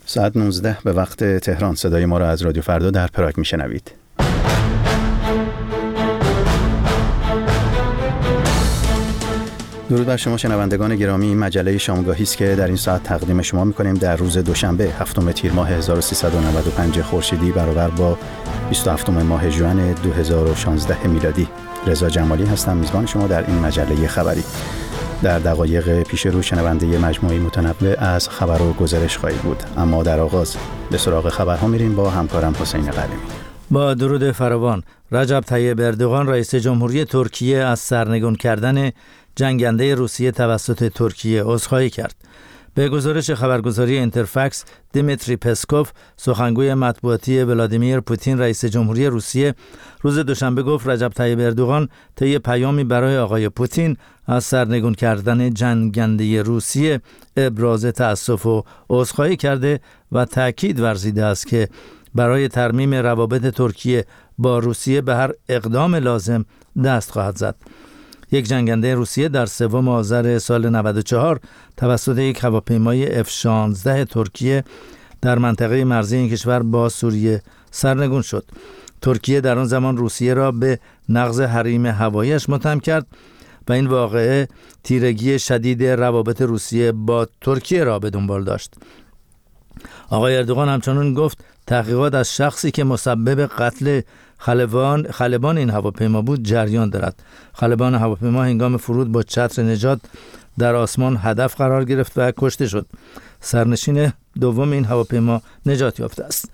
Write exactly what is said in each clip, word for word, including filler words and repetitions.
ساعت نوزده به وقت تهران. صدای ما را از رادیو فردا در پراگ میشنوید. درود بر شما شنوندگان گرامی. این مجله شامگاهی است که در این ساعت تقدیم شما می‌کنیم در روز دوشنبه هفتم تیر ماه هزار و سیصد و نود و پنج خورشیدی برابر با بیست و هفتم ماه ژوئن دو هزار و شانزده میلادی. رضا جمالی هستم، میزبان شما در این مجله خبری. در دقایق پیش رو شنونده مجموعه متنوع از خبر و گزارش خواهید بود، اما در آغاز به سراغ خبرها میریم با همکارم حسین قلیمی. با درود فراوان، رجب طیب اردوغان رئیس جمهوری ترکیه از سرنگون کردن جنگنده روسیه توسط ترکیه عذرخواهی کرد. به گزارش خبرگزاری اینترفکس، دیمیتری پسکوف، سخنگوی مطبوعاتی ولادیمیر پوتین رئیس جمهوری روسیه، روز دوشنبه گفت رجب طیب اردوغان طی پیامی برای آقای پوتین از سرنگون کردن جنگنده روسیه ابراز تأسف و عذرخواهی کرده و تأکید ورزیده است که برای ترمیم روابط ترکیه با روسیه به هر اقدام لازم دست خواهد زد. یک جنگنده روسیه در سوم آذر سال نود و چهار توسط یک هواپیمای اف شانزده ترکیه در منطقه مرزی این کشور با سوریه سرنگون شد. ترکیه در آن زمان روسیه را به نقض حریم هوایی‌اش متهم کرد و این واقعه تیرگی شدید روابط روسیه با ترکیه را به دنبال داشت. آقای اردوغان همچنین گفت تحقیقات از شخصی که مسبب قتل خلبان خلبان این هواپیما بود جریان دارد. خلبان هواپیما هنگام فرود با چتر نجات در آسمان هدف قرار گرفت و کشته شد. سرنشین دوم این هواپیما نجات یافته است.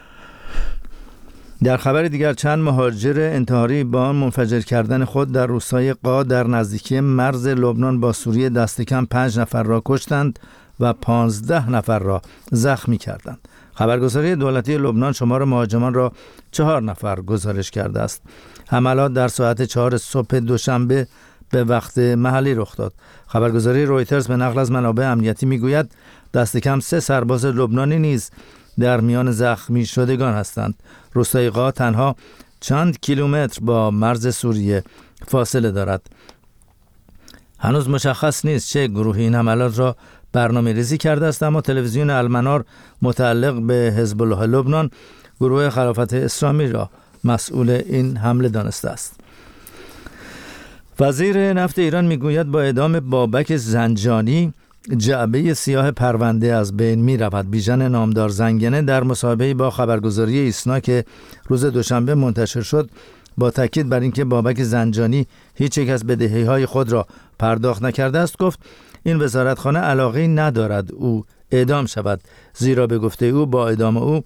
در خبر دیگر، چند مهاجر انتحاری با منفجر کردن خود در روستای قا در نزدیکی مرز لبنان با سوریه دست کم پنج نفر را کشتند و پانزده نفر را زخمی کردند. خبرگزاری دولتی لبنان شمار مهاجمان را چهار نفر گزارش کرده است. حملات در ساعت چهار صبح دوشنبه به وقت محلی رخ داد. خبرگزاری رویترز به نقل از منابع امنیتی میگوید دست کم سه سرباز لبنانی نیز در میان زخمی شدگان هستند. روستای قا تنها چند کیلومتر با مرز سوریه فاصله دارد. هنوز مشخص نیست چه گروهی این حملات را برنامه ریزی کرده است، اما تلویزیون المنار متعلق به حزب الله لبنان گروه خلافت اسلامی را مسئول این حمله دانسته است. وزیر نفت ایران میگوید با اعدام بابک زنجانی جعبه سیاه پرونده از بین می رود. بیژن نامدار زنگنه در مصاحبه‌ای با خبرگزاری ایسنا که روز دوشنبه منتشر شد با تاکید بر اینکه بابک زنجانی هیچ یک از بدهی‌های خود را پرداخت نکرده است گفت این وزارتخانه علاقه ندارد او اعدام شود، زیرا به گفته او با اعدام او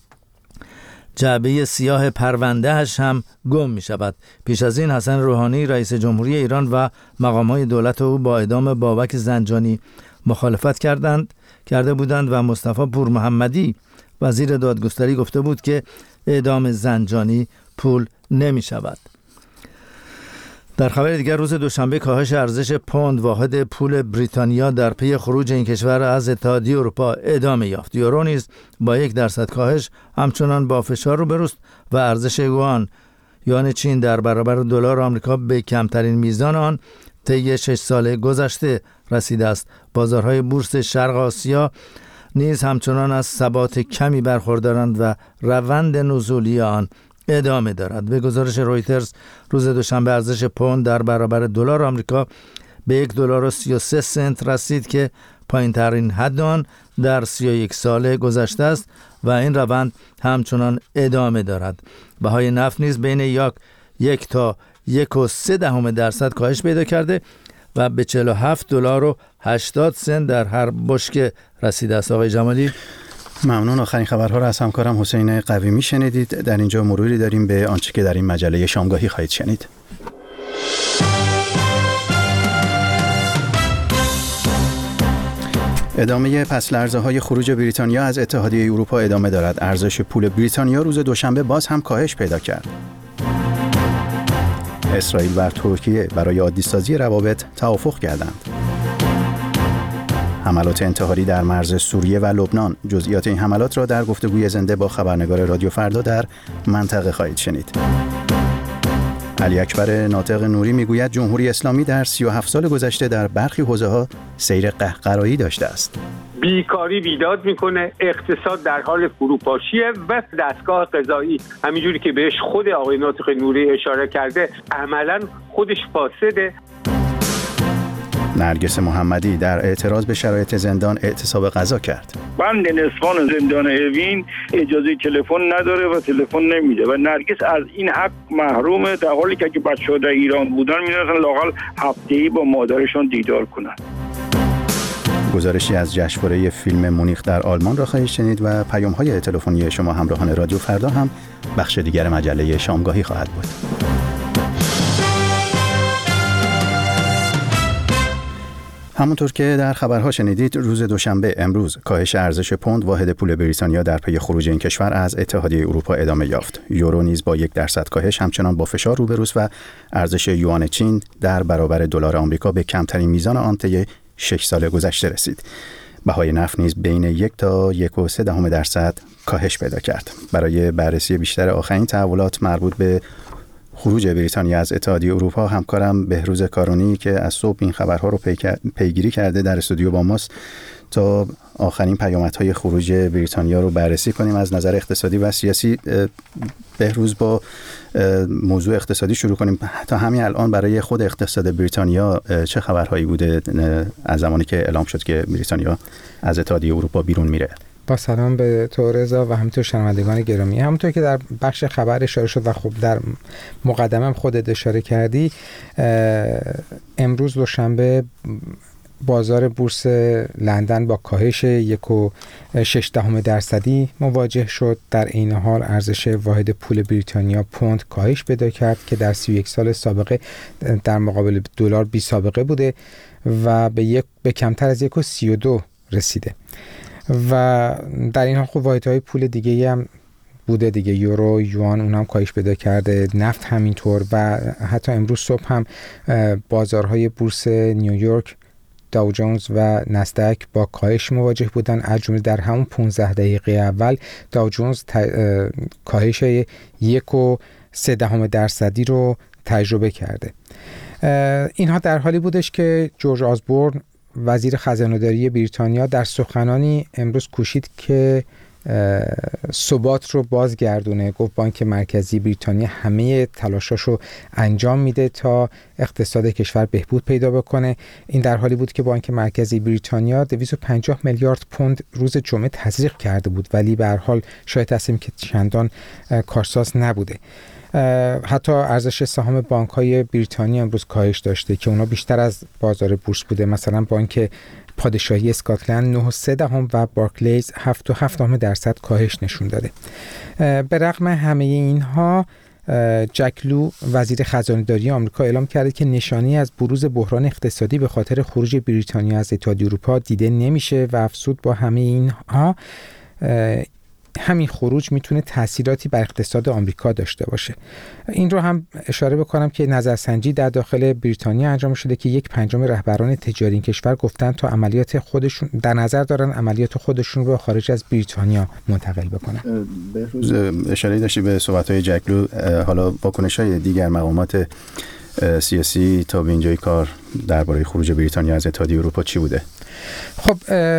جعبه سیاه پروندهش هم گم می شود. پیش از این حسن روحانی رئیس جمهوری ایران و مقامات دولت او با اعدام بابک زنجانی مخالفت کردند کرده بودند و مصطفی پور محمدی وزیر دادگستری گفته بود که اعدام زنجانی پول نمی شود. در خبر دیگر، روز دوشنبه کاهش ارزش پوند واحد پول بریتانیا در پی خروج این کشور از اتحادیه اروپا ادامه یافت. یورو نیز با یک درصد کاهش همچنان با فشار روبروست و ارزش یوان یوان چین در برابر دلار آمریکا به کمترین میزان آن طی شش سال گذشته رسیده است. بازارهای بورس شرق آسیا نیز همچنان از ثبات کمی برخوردارند و روند نزولی آن ادامه دارد. به گزارش رویترز روز دوشنبه ارزش پوند در برابر دلار آمریکا به یک دلار و سی و سه سنت رسید که پایین ترین حد آن در سی و یک سال گذشته است و این روند همچنان ادامه دارد. بهای نفت نیز بین یک یک تا یک و سه دهم درصد کاهش پیدا کرده و به چهل و هفت دلار و هشتاد سنت در هر بشکه رسیده است. آقای جمالی، ممنون. آخرین خبرها را از همکارم حسین قویمی شنیدید. در اینجا مروری داریم به آنچه که در این مجله شامگاهی خواهید شنید. ادامه پس لرزه‌های خروج بریتانیا از اتحادیه اروپا ادامه دارد. ارزش پول بریتانیا روز دوشنبه باز هم کاهش پیدا کرد. اسرائیل و ترکیه برای عادی‌سازی روابط توافق کردند. حملات انتحاری در مرز سوریه و لبنان. جزئیات این حملات را در گفتگوی زنده با خبرنگار رادیو فردا در منطقه خواهید شنید. علی اکبر ناطق نوری میگوید جمهوری اسلامی در سی و هفت سال گذشته در برخی حوزه‌ها سیر قهقرایی داشته است. بیکاری بیداد میکنه، اقتصاد در حال فروپاشیه و دستگاه قضایی همینجوری که بهش خود آقای ناطق نوری اشاره کرده عملاً خودش فاسده. نرگس محمدی در اعتراض به شرایط زندان اعتصاب غذا کرد. بند نسوان زندان اوین اجازه تلفن نداره و تلفن نمیده و نرگس از این حق محرومه، در حالی که اگه بچه‌ها در ایران بودن می‌رفتن لااقل هفته‌ای با مادرشون دیدار کنن. گزارشی از جشنواره فیلم مونیخ در آلمان را خواهید شنید و پیام‌های تلفنی شما همراهان رادیو فردا هم بخش دیگر مجله شامگاهی خواهد بود. همونطور که در خبرها شنیدید، روز دوشنبه امروز کاهش ارزش پوند واحد پول بریتانیا در پی خروج این کشور از اتحادیه اروپا ادامه یافت. یورو نیز با یک درصد کاهش همچنان با فشار روبروست و ارزش یوان چین در برابر دلار آمریکا به کمترین میزان آن طی شش سال گذشته رسید. بهای نفت نیز بین یک تا یک و سه دهم درصد کاهش پیدا کرد. برای بررسی بیشتر آخرین تحولات مربوط به خروج بریتانیا از اتحادیه اروپا، همکارم بهروز کارونی که از صبح این خبرها رو پی... پیگیری کرده در استودیو با ماست تا آخرین پیامدهای خروج بریتانیا رو بررسی کنیم از نظر اقتصادی و سیاسی. بهروز، با موضوع اقتصادی شروع کنیم. تا همین الان برای خود اقتصاد بریتانیا چه خبرهایی بوده از زمانی که اعلام شد که بریتانیا از اتحادیه اروپا بیرون میره؟ با سلام به تو رضا و همینطور شنوندگان گرامی. همونطور که در بخش خبر اشاره شد و خب در مقدمه هم خودت اشاره کردی، امروز دوشنبه بازار بورس لندن با کاهش یک و شش دهم درصدی مواجه شد. در این حال ارزش واحد پول بریتانیا پوند کاهش پیدا کرد که در سی و یک سال سابقه در مقابل دلار بی سابقه بوده و به یک به کمتر از یک و سی و دو رسیده. و در این حال خب واحدهای پول دیگه هم بوده دیگه، یورو، یوان، اون هم کاهش پیدا کرده، نفت همینطور و حتی امروز صبح هم بازارهای بورس نیویورک، داو جونز و نسدک با کاهش مواجه بودن. از جمله در همون پانزده دقیقه اول داو جونز کاهش یک و سه دهم درصدی رو تجربه کرده. اینها در حالی بودش که جورج آسبورن وزیر خزانه‌داری بریتانیا در سخنانی امروز کوشید که ثبات رو بازگردونه. گفت بانک مرکزی بریتانیا همه تلاشاشو انجام میده تا اقتصاد کشور بهبود پیدا بکنه. این در حالی بود که بانک مرکزی بریتانیا دویست و پنجاه میلیارد پوند روز جمعه تزریق کرده بود، ولی به هر حال شاید هستیم که چندان کارساز نبوده. حتی ارزش سهام بانک‌های بریتانیا امروز کاهش داشته که اونا بیشتر از بازار بورس بوده. مثلا بانک پادشاهی اسکاتلند نه و سه دهم و بارکلیز هفت و هفت دهم درصد کاهش نشون داده. به رغم همه اینها، جک لو وزیر خزانه‌داری آمریکا اعلام کرده که نشانی از بروز بحران اقتصادی به خاطر خروج بریتانیا از اتحادیه اروپا دیده نمیشه و افزود با همه اینها همین خروج میتونه تأثیراتی بر اقتصاد آمریکا داشته باشه. این رو هم اشاره بکنم که نظرسنجی در داخل بریتانیا انجام شده که یک پنجم رهبران تجاری این کشور گفتن تا عملیات خودشون در نظر دارن عملیات خودشون رو خارج از بریتانیا منتقل بکنن. بهروز، اشاره داشتی به صحبت‌های جک لو، حالا واکنش‌های دیگر مقامات سیاسی تا به اینجای کار درباره خروج بریتانیا از اتحادیه اروپا چی بوده؟ خب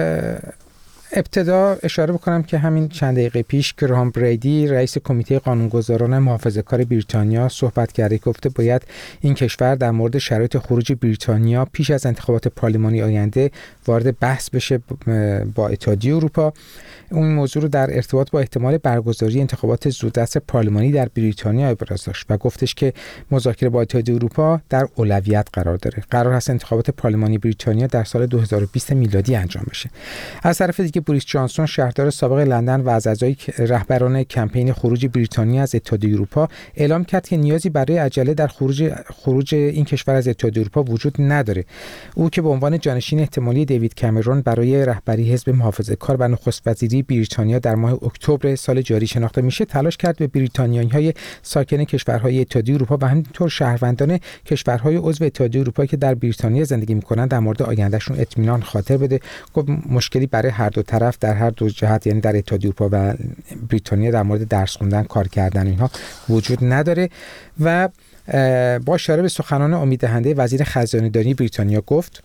ابتدا اشاره بکنم که همین چند دقیقه پیش گراهام بریدی رئیس کمیته قانونگذاران محافظه‌کار بریتانیا صحبت کرده، گفته باید این کشور در مورد شرایط خروج بریتانیا پیش از انتخابات پارلمانی آینده وارد بحث بشه با اتحادیه اروپا. اون موضوع رو در ارتباط با احتمال برگزاری انتخابات زودرس پارلمانی در بریتانیا ابراز داشت و گفتش که مذاکره با اتحادیه اروپا در اولویت قرار داره. قرار هست انتخابات پارلمانی بریتانیا در سال دو هزار و بیست میلادی انجام بشه. از طرف دیگه بوریس جانسون شهردار سابق لندن و از اعضای رهبران کمپین خروج بریتانیا از اتحادیه اروپا اعلام کرد که نیازی برای عجله در خروج خروج این کشور از اتحادیه اروپا وجود نداره. او که به عنوان جانشین احتمالی دیوید کامرون برای رهبری حزب محافظه‌کار و نخست وزیری بریتانیا در ماه اکتبر سال جاری شناخته میشه، تلاش کرد به بریتانیایی‌های ساکن کشورهای اتحادیه اروپا و همینطور شهروندان کشورهای عضو اتحادیه اروپا که در بریتانیا زندگی می‌کنند در مورد آیندهشون اطمینان خاطر بده. گفت مشکلی برای هر دو طرف در هر دو جهت، یعنی در اتحادیه اروپا و بریتانیا، در مورد درس خوندن، کار کردن اینها وجود نداره و با اشاره به سخنان امیددهنده وزیر خزانه‌داری بریتانیا گفت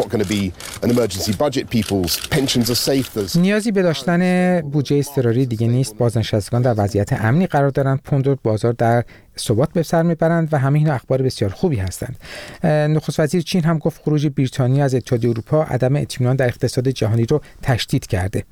نیازی به داشتن بودجه اضطراری دیگه نیست. بازنشستگان در وضعیت امنی قرار دارند، پوند و بازار در ثبات به سر میبرند و همه اینا اخبار بسیار خوبی هستند. نخست وزیر چین هم گفت خروج بریتانیا از اتحادیه اروپا عدم اطمینان در اقتصاد جهانی رو تشدید کرده.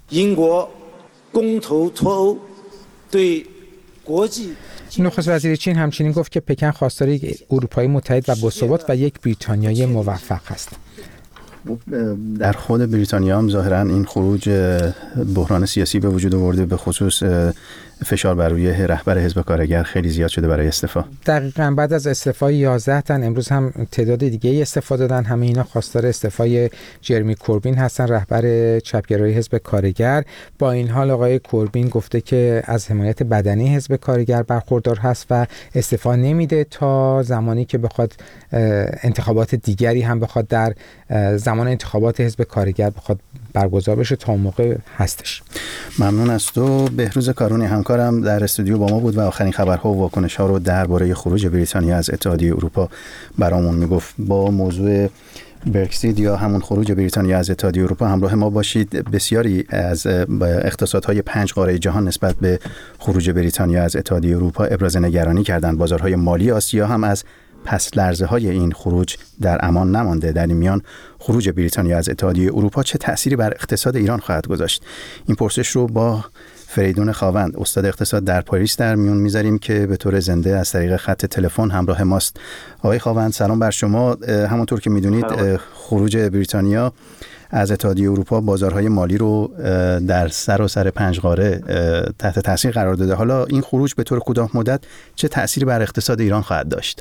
نخست وزیر چین همچنین گفت که پکن خواستار یک اروپایی متحد و باثبات و یک بریتانیای موفق است. در خود بریتانیا هم ظاهراً این خروج بحران سیاسی به وجود آورده، به خصوص فشار بر روی رهبر حزب کارگر خیلی زیاد شده برای استعفا. دقیقاً بعد از استعفای یازده تن امروز هم تعداد دیگه ای استعفا دادن. همه اینا خواستار استعفای جرمی کوربین هستن، رهبر چپگرای حزب کارگر. با این حال آقای کوربین گفته که از حمایت بدنی حزب کارگر برخوردار هست و استعفا نمیده تا زمانی که بخواد انتخابات دیگری هم بخواد در زمان انتخابات حزب کارگر بخواد برگزار بشه، تا اون موقع هستش. ممنون از تو. بهروز کارونی همکارم در استودیو با ما بود و آخرین خبرها و واکنش‌ها رو درباره خروج بریتانیا از اتحادیه اروپا برامون میگفت. با موضوع برکسیت یا همون خروج بریتانیا از اتحادیه اروپا همراه ما باشید. بسیاری از اقتصادهای پنج قاره جهان نسبت به خروج بریتانیا از اتحادیه اروپا ابراز نگرانی کردند. بازارهای مالی آسیا هم از پس لرزه های این خروج در امان نمانده. در این میان خروج بریتانیا از اتحادیه اروپا چه تأثیری بر اقتصاد ایران خواهد گذاشت؟ این پرسش رو با فریدون خاوند، استاد اقتصاد در پاریس، در میون میذاریم که به طور زنده از طریق خط تلفن همراه ماست. آقای خاوند سلام بر شما. همونطور که میدونید خروج بریتانیا از اتحادیه اروپا بازارهای مالی رو در سر و سر پنج قاره تحت تاثیر قرار داده. حالا این خروج به طور کوتاه مدت چه تأثیری بر اقتصاد ایران خواهد داشت؟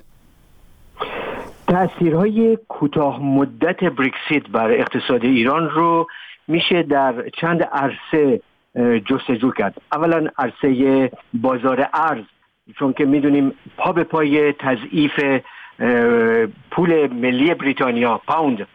تأثیرهای کوتاه مدت برکسیت بر اقتصاد ایران رو میشه در چند عرصه جستجو کرد. اولا عرصه بازار ارز، چون که میدونیم پا به پای تضعیف پول ملی بریتانیا پوند،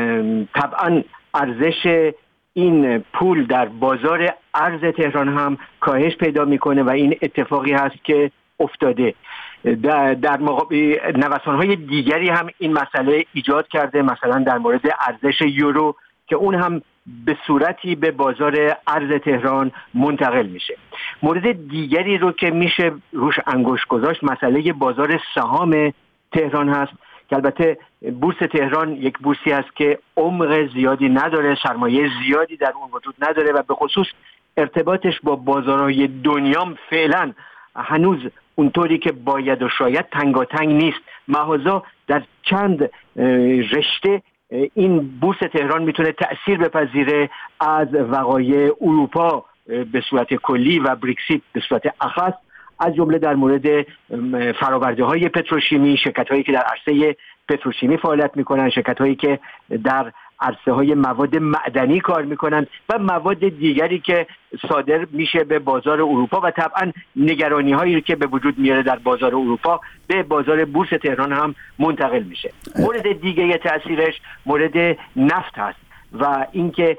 طبعا ارزش این پول در بازار ارز تهران هم کاهش پیدا میکنه و این اتفاقی هست که افتاده. در, در مقابل نوسان‌های دیگری هم این مسئله ایجاد کرده، مثلا در مورد ارزش یورو که اون هم به صورتی به بازار ارز تهران منتقل میشه. مورد دیگری رو که میشه روش انگشت گذاشت مسئله بازار سهام تهران هست که البته بورس تهران یک بورسی است که عمق زیادی نداره، سرمایه زیادی در اون وجود نداره و به خصوص ارتباطش با بازارهای دنیا فعلا هنوز اونطوری که باید و شاید تنگاتنگ نیست. محضا در چند رشته این بورس تهران میتونه تأثیر بپذیره از وقایع اروپا به صورت کلی و برکسیت به صورت اخص، از جمله در مورد فرآورده‌های پتروشیمی، شرکت‌هایی که در عرصه پتروشیمی فعالیت میکنن، شرکت‌هایی که در عرصه های مواد معدنی کار میکنن و مواد دیگری که صادر میشه به بازار اروپا و طبعا نگرانی هایی که به وجود میاره در بازار اروپا به بازار بورس تهران هم منتقل میشه. مورد دیگه تأثیرش مورد نفت هست و اینکه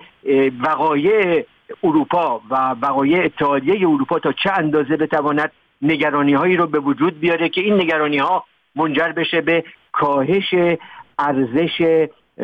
وقایع اروپا و وقایع اتحادیه اروپا تا چه اندازه بتواند نگرانی هایی رو به وجود بیاره که این نگرانی ها منجر بشه به کاهش ارزش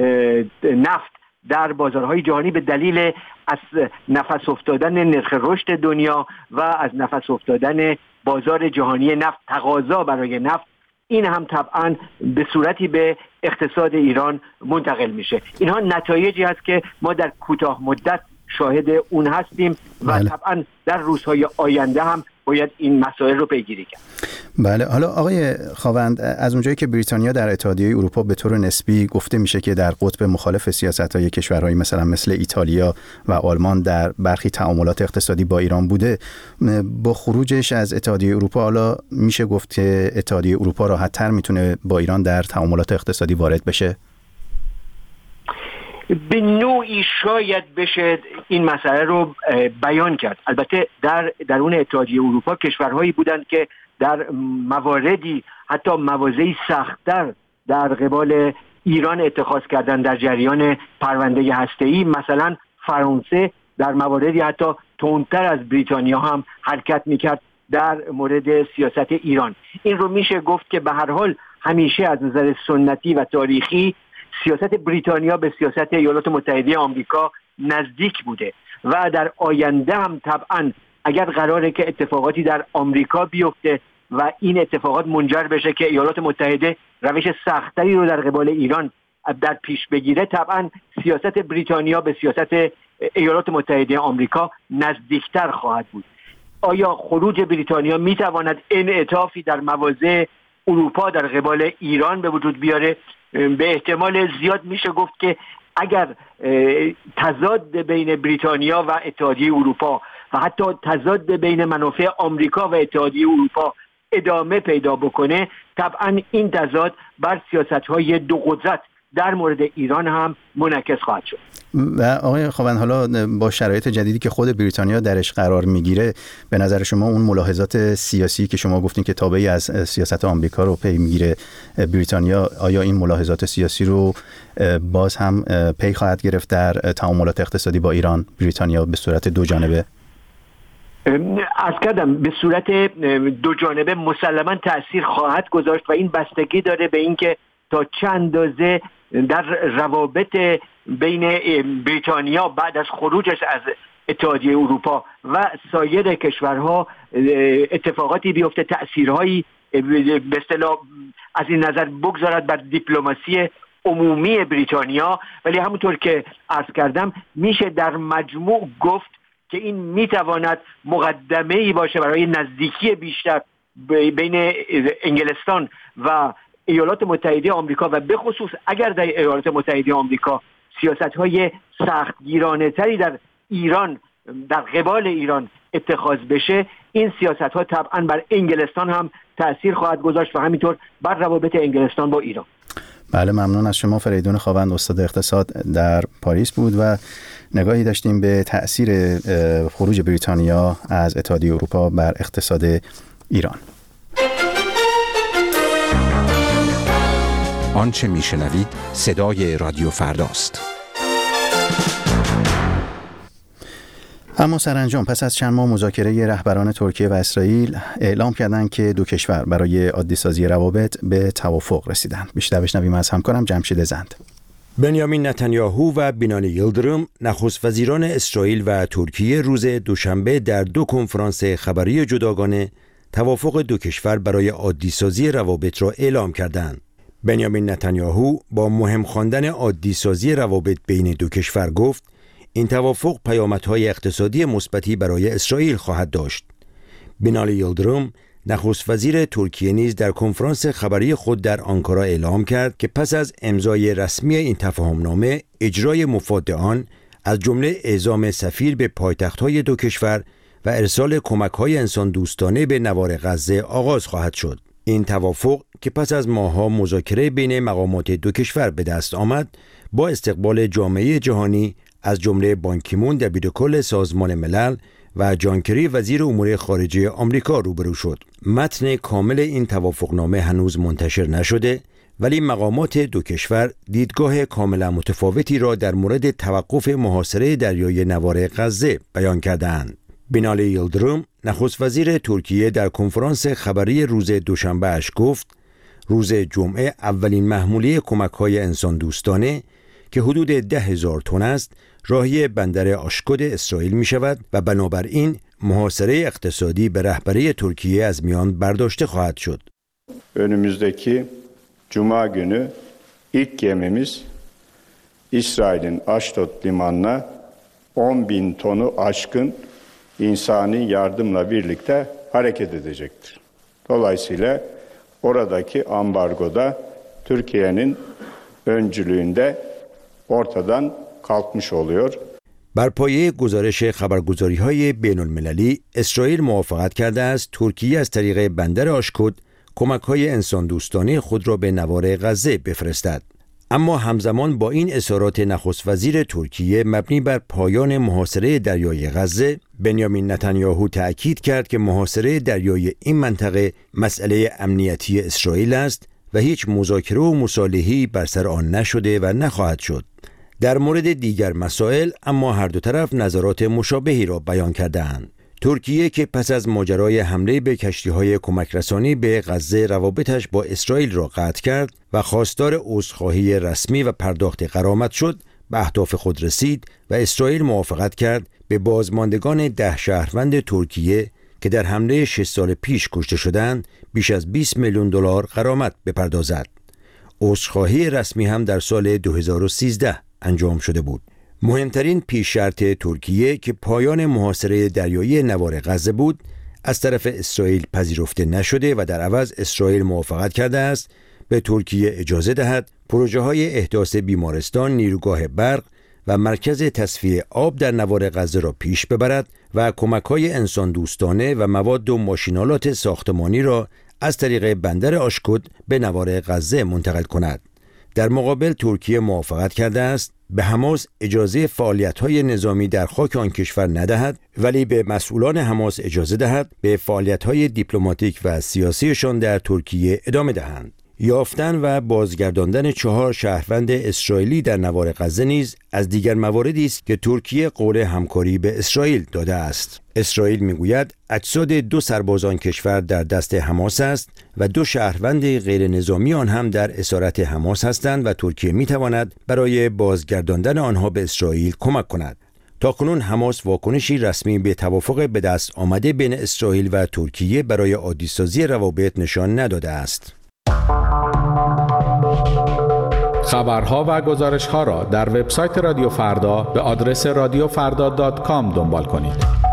نفت در بازارهای جهانی به دلیل از نفس افتادن نرخ رشد دنیا و از نفس افتادن بازار جهانی نفت، تقاضا برای نفت. این هم طبعا به صورتی به اقتصاد ایران منتقل میشه. اینها نتایجی هست که ما در کوتاه مدت شاهد اون هستیم و بله. طبعا در روزهای آینده هم باید این مسائل رو پیگیری کرد. بله. حالا آقای خاوند، از اونجایی که بریتانیا در اتحادیه اروپا به طور نسبی گفته میشه که در قطب مخالف سیاست‌های کشورهای مثلا مثل ایتالیا و آلمان در برخی تعاملات اقتصادی با ایران بوده، با خروجش از اتحادیه اروپا حالا میشه گفت که اتحادیه اروپا راحت‌تر میتونه با ایران در تعاملات اقتصادی وارد بشه؟ به نوعی شاید بشه این مسئله رو بیان کرد. البته در درون اتحادیه اروپا کشورهایی بودند که در مواردی حتی مواضعی سخت‌تر در قبال ایران اتخاذ کردن در جریان پرونده هسته‌ای. مثلا فرانسه در مواردی حتی تندتر از بریتانیا هم حرکت میکرد در مورد سیاست ایران. این رو میشه گفت که به هر حال همیشه از نظر سنتی و تاریخی سیاست بریتانیا به سیاست ایالات متحده آمریکا نزدیک بوده و در آینده هم طبعا اگر قراره که اتفاقاتی در آمریکا بیفته و این اتفاقات منجر بشه که ایالات متحده روش سختری رو در قبال ایران در پیش بگیره، طبعا سیاست بریتانیا به سیاست ایالات متحده آمریکا نزدیکتر خواهد بود. آیا خروج بریتانیا میتواند انعطافی در مواضع اروپا در قبال ایران به وجود بیاره؟ به احتمال زیاد میشه گفت که اگر تضاد بین بریتانیا و اتحادیه اروپا و حتی تضاد بین منافع آمریکا و اتحادیه اروپا ادامه پیدا بکنه، طبعا این تضاد بر سیاست‌های دو قدرت در مورد ایران هم منعکس خواهد شد. و آقای خاوند، حالا با شرایط جدیدی که خود بریتانیا درش قرار میگیره، به نظر شما اون ملاحظات سیاسی که شما گفتین که تابعی از سیاست آمریکا رو پی میگیره بریتانیا، آیا این ملاحظات سیاسی رو باز هم پی خواهد گرفت در تعاملات اقتصادی با ایران بریتانیا به صورت دو جانبه؟ عرض کردم به صورت دو جانبه مسلماً تأثیر خواهد گذاشت و این بستگی داره به اینکه تا چه اندازه در روابط بین بریتانیا بعد از خروجش از اتحادیه اروپا و سایر کشورها اتفاقاتی بیفته، تأثیرهایی به اصطلاح از این نظر بگذارد بر دیپلماسی عمومی بریتانیا. ولی همونطور که عرض کردم میشه در مجموع گفت که این میتواند مقدمه‌ای باشه برای نزدیکی بیشتر بین انگلستان و ایالات متحده آمریکا و به خصوص اگر در ایالات متحده آمریکا سیاست‌های سختگیرانه تری در ایران در قبال ایران اتخاذ بشه، این سیاست‌ها طبعاً بر انگلستان هم تأثیر خواهد گذاشت و همینطور بر روابط انگلستان با ایران. بله، ممنون از شما. فریدون خاوند، استاد اقتصاد در پاریس بود و نگاهی داشتیم به تأثیر خروج بریتانیا از اتحادیه اروپا بر اقتصاد ایران. آنچه میشنوید صدای رادیو فرداست. اما سرانجام پس از چند ماه مذاکره رهبران ترکیه و اسرائیل اعلام کردند که دو کشور برای عادی‌سازی روابط به توافق رسیدند. بیشتر بشنویم از همکارم جمشید زند. بنیامین نتانیاهو و بینالی یلدرم، نخست وزیران اسرائیل و ترکیه، روز دوشنبه در دو کنفرانس خبری جداگانه توافق دو کشور برای عادی‌سازی روابط را اعلام کردند. بنیامین نتانیاهو با مهم خواندن عادی‌سازی روابط بین دو کشور گفت این توافق پیامدهای اقتصادی مثبتی برای اسرائیل خواهد داشت. بینالی یلدرم، نخست وزیر ترکیه، نیز در کنفرانس خبری خود در آنکارا اعلام کرد که پس از امضای رسمی این تفاهمنامه، اجرای مفاد آن از جمله اعزام سفیر به پایتخت‌های دو کشور و ارسال کمک‌های انسان دوستانه به نوار غزه آغاز خواهد شد. این توافق که پس از ماه‌ها مذاکره بین مقامات دو کشور به دست آمد، با استقبال جامعه جهانی از جمله بان کی مون دبیرکل سازمان ملل و جان کری وزیر امور خارجه آمریکا روبرو شد. متن کامل این توافقنامه هنوز منتشر نشده، ولی مقامات دو کشور دیدگاه کاملا متفاوتی را در مورد توقف محاصره دریای نوار غزه بیان کردند. بینالی یلدرم، نخست وزیر ترکیه، در کنفرانس خبری روز دوشنبه اش گفت روز جمعه اولین محموله کمک‌های انسان دوستانه که حدود ده هزار تن است راهی بندر آشکود اسرائیل می شود و بنابراین محاصره اقتصادی به رهبری ترکیه از میان برداشته خواهد شد. Önümüzdeki Cuma günü ilk gemimiz İsrail'in Ashdod limanına on bin tonu aşkın insani yardımla birlikte hareket edecektir. Dolayısıyla oradaki ambargoda Türkiye'nin öncülüğünde ortadan kalkmış oluyor. بر پایه گزارش خبرگزاری‌های بین‌المللی، اسرائیل موافقت کرده است ترکیه از طریق بندر آشکود کمک‌های انسان دوستانه خود را به نوار غزه بفرستد. اما همزمان با این اظهارات نخست وزیر ترکیه مبنی بر پایان محاصره دریای غزه، بنیامین نتانیاهو تأکید کرد که محاصره دریای این منطقه مسئله امنیتی اسرائیل است و هیچ مذاکره و مصالحه‌ای بر سر آن نشده و نخواهد شد. در مورد دیگر مسائل اما هر دو طرف نظرات مشابهی را بیان کردند. ترکیه که پس از ماجرای حمله به کشتی‌های کمک رسانی به غزه روابطش با اسرائیل را قطع کرد و خواستار عذرخواهی رسمی و پرداخت غرامت شد، به اهداف خود رسید و اسرائیل موافقت کرد به بازماندگان ده شهروند ترکیه که در حمله شش سال پیش کشته شدند بیش از بیست میلیون دلار غرامت بپردازد. عذرخواهی رسمی هم در سال دو هزار و سیزده انجام شده بود. مهمترین پیش شرط ترکیه که پایان محاصره دریایی نوار غزه بود، از طرف اسرائیل پذیرفته نشده و در عوض اسرائیل موافقت کرده است به ترکیه اجازه دهد پروژه های احداث بیمارستان، نیروگاه برق و مرکز تصفیه آب در نوار غزه را پیش ببرد و کمک‌های انسان دوستانه و مواد و ماشینالات ساختمانی را از طریق بندر آشکود به نوار غزه منتقل کند. در مقابل ترکیه موافقت کرده است به حماس اجازه فعالیت‌های نظامی در خاک آن کشور ندهد، ولی به مسئولان حماس اجازه دهد به فعالیت‌های دیپلماتیک و سیاسیشان در ترکیه ادامه دهند. یافتن و بازگرداندن چهار شهروند اسرائیلی در نوار غزه نیز از دیگر مواردی است که ترکیه قول همکاری به اسرائیل داده است. اسرائیل میگوید اجساد دو سرباز آن کشور در دست حماس است و دو شهروند غیر نظامی آن هم در اسارت حماس هستند و ترکیه میتواند برای بازگرداندن آنها به اسرائیل کمک کند. تاکنون حماس واکنشی رسمی به توافق به دست آمده بین اسرائیل و ترکیه برای عادی‌سازی روابط نشان نداده است. خبرها و گزارش‌ها را در وبسایت رادیو فردا به آدرس رادیو فردا دات کام دنبال کنید.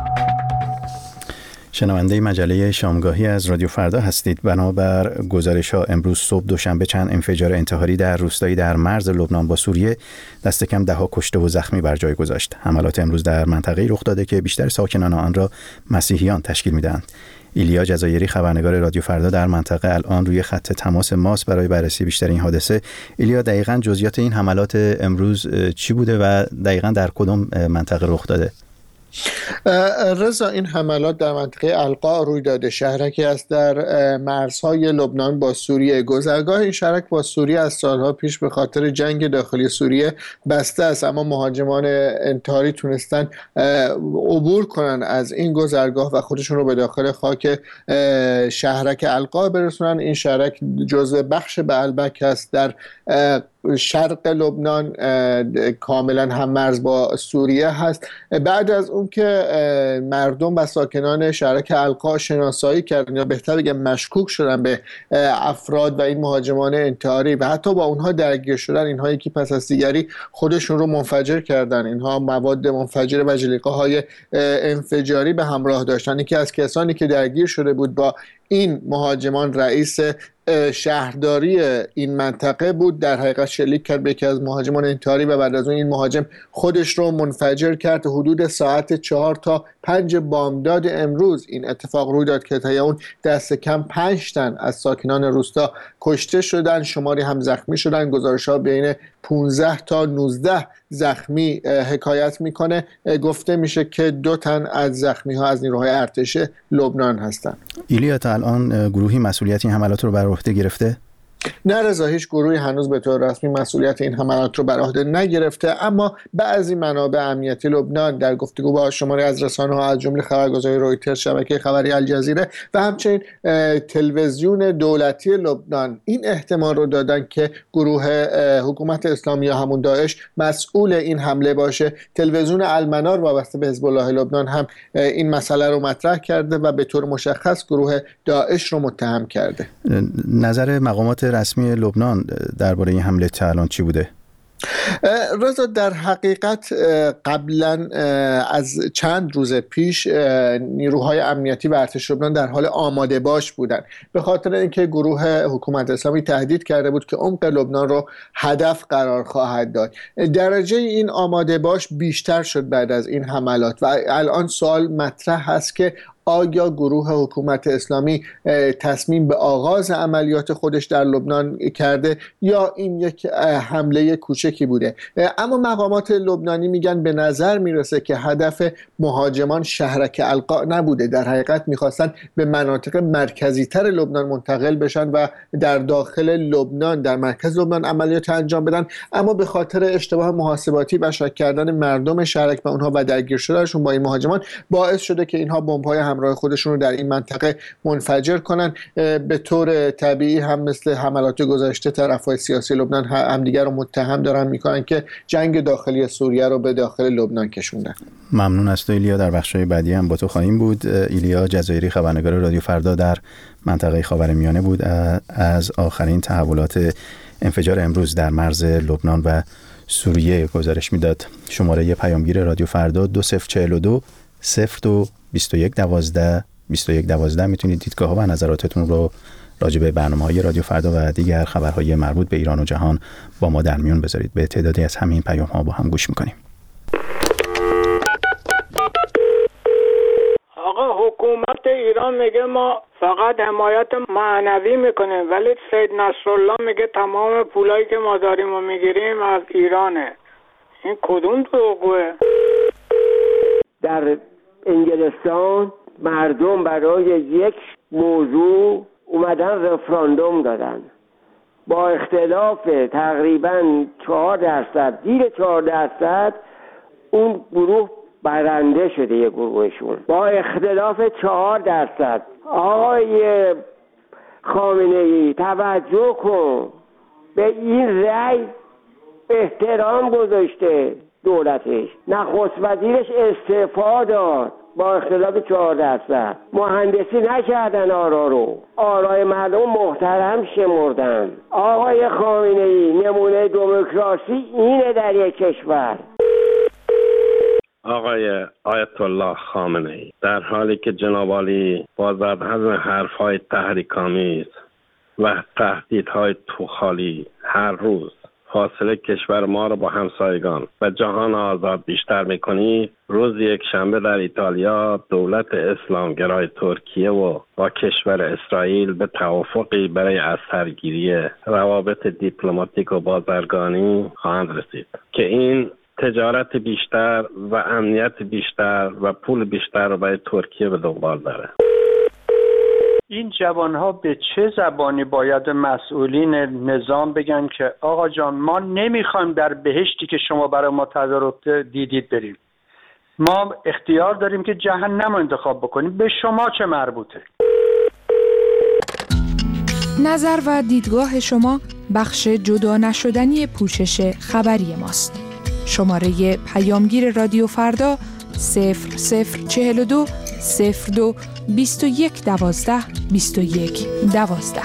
شنونده مجله شامگاهی از رادیو فردا هستید. بنابر گزارش‌ها امروز صبح دوشنبه چند انفجار انتحاری در روستایی در مرز لبنان با سوریه دست کم ده ها کشته و زخمی بر جای گذاشت. حملات امروز در منطقه‌ای رخ داده که بیشتر ساکنان آن را مسیحیان تشکیل می‌دهند. ایلیا جزایری خبرنگار رادیو فردا در منطقه الان روی خط تماس ماست برای بررسی بیشتر این حادثه. ایلیا، دقیقاً جزئیات این حملات امروز چی بوده و دقیقاً در کدام منطقه رخ داده؟ رضا، این حملات در منطقه القا روی داده، شهرکی است در مرزهای لبنان با سوریه. گذرگاه این شهرک با سوریه از سالها پیش به خاطر جنگ داخلی سوریه بسته است، اما مهاجمان انتحاری تونستن عبور کنن از این گذرگاه و خودشون رو به داخل خاک شهرک القا برسونن. این شهرک جزء بخش بعلبک است در شرق لبنان، کاملا هم مرز با سوریه هست. بعد از اون که مردم و ساکنان شهرک القا شناسایی کردن یا بهتر بگم مشکوک شدن به افراد و این مهاجمان انتحاری و حتی با اونها درگیر شدن، اینها یکی پس از دیگری خودشون رو منفجر کردن. اینها مواد منفجره و جلیقه‌های انفجاری به همراه داشتن. یکی از کسانی که درگیر شده بود با این مهاجمان رئیس شهرداری این منطقه بود، در حقیقت شلیک کرد به یکی از مهاجمان انتحاری و بعد از اون این مهاجم خودش رو منفجر کرد. حدود ساعت چهار تا پنج بامداد امروز این اتفاق روی داد که تا اون دست کم پنج تن از ساکنان روستا کشته شدن، شماری هم زخمی شدن. گزارش‌ها بین پانزده تا نوزده زخمی حکایت میکنه. گفته میشه که دو تن از زخمی ها از نیروهای ارتش لبنان هستند. ایلیا، تا الان گروهی مسئولیت این حملات رو بر عهده گرفته؟ نه رضا، هیچ گروهی هنوز به طور رسمی مسئولیت این حملات رو بر عهده نگرفته، اما بعضی منابع امنیتی لبنان در گفتگو با شماری از رسانه‌ها از جمله خبرگزاری رویترز، شبکه خبری الجزیره و همچنین تلویزیون دولتی لبنان این احتمال رو دادن که گروه حکومت اسلامی یا همون داعش مسئول این حمله باشه. تلویزیون المنار وابسته به حزب الله لبنان هم این مسئله رو مطرح کرده و به طور مشخص گروه داعش رو متهم کرده. نظر مقامات رسمی لبنان درباره این حمله تا الان چی بوده؟ رضا، در حقیقت قبلا از چند روز پیش نیروهای امنیتی و ارتش لبنان در حال آماده باش بودند، به خاطر اینکه گروه حکومت اسلامی تهدید کرده بود که عمق لبنان رو هدف قرار خواهد داد. درجه این آماده باش بیشتر شد بعد از این حملات و الان سوال مطرح هست که آیا گروه حکومت اسلامی تصمیم به آغاز عملیات خودش در لبنان کرده یا این یک حمله کوچکی بوده. اما مقامات لبنانی میگن به نظر میرسه که هدف مهاجمان شهرک القاء نبوده، در حقیقت میخواستن به مناطق مرکزی تر لبنان منتقل بشن و در داخل لبنان در مرکز لبنان عملیات انجام بدن، اما به خاطر اشتباه محاسباتی و شک کردن مردم شهرک به اونها و درگیر شدنشون با این مهاجمان باعث شده که اینها بمب‌های همراه خودشون رو در این منطقه منفجر کنن. به طور طبیعی هم مثل حملات گذشته طرف‌های سیاسی لبنان همدیگر رو متهم دارن میکنن که جنگ داخلی سوریه رو به داخل لبنان کشوندن. ممنون از تو ایلیا. در بخش‌های بعدی هم با تو خواهیم بود. ایلیا جزایری، خبرنگار رادیو فردا در منطقه خاورمیانه بود، از آخرین تحولات انفجار امروز در مرز لبنان و سوریه گزارش میداد. شماره پیامگیر رادیو فردا دو صفر چهل و دو صفر دو بیست و یک دوازده بیست و یک دوازده. میتونید دیدگاه ها و نظراتتون رو راجع به برنامه‌های رادیو فردا و دیگر خبرهای مربوط به ایران و جهان با ما در میون بذارید. به تعدادی از همین پیام ها با هم گوش میکنیم. آقا حکومت ایران میگه ما فقط حمایت معنوی میکنیم، ولی سید نصرالله میگه تمام پولایی که ما داریم و میگیریم از ایرانه. این کدوم دروغه؟ در انگلستان مردم برای یک موضوع اومدن رفراندوم دادن با اختلاف تقریبا چهار درصد، زیر چهار درصد اون گروه برنده شده. یه گروهشون با اختلاف چهار درصد. آقای خامنه ای توجه کن، به این رأی احترام گذاشته دولتش. نخست وزیرش استعفا داد با اختلاف چهار درصد. مهندسی نکردن آرا رو، آرای مردم محترم شمردن. آقای خامنه ای نمونه دموکراسی اینه در یک کشور. آقای آیت الله خامنه ای در حالی که جناب عالی با زدن حرف‌های تحریک‌آمیز و تهدیدهای توخالی هر روز فاصله کشور ما را با همسایگان و جهان آزاد بیشتر می‌کنید، روز یک شنبه در ایتالیا دولت اسلامگرای ترکیه و با کشور اسرائیل به توافقی برای از سرگیری روابط دیپلماتیک و بازرگانی خواهند رسید که این تجارت بیشتر و امنیت بیشتر و پول بیشتر رو برای ترکیه به دنبال داره. این جوانها به چه زبانی باید مسئولین نظام بگن که آقا جان ما نمیخوایم در بهشتی که شما برای ما تدارک دیدید بریم، ما اختیار داریم که جهنم رو انتخاب بکنیم، به شما چه مربوطه؟ نظر و دیدگاه شما بخش جدا نشدنی پوشش خبری ماست. شماره پیامگیر رادیو فردا صفر صفر چهل و دو صفر دو بیست و یک دوازده بیست و یک دوازده.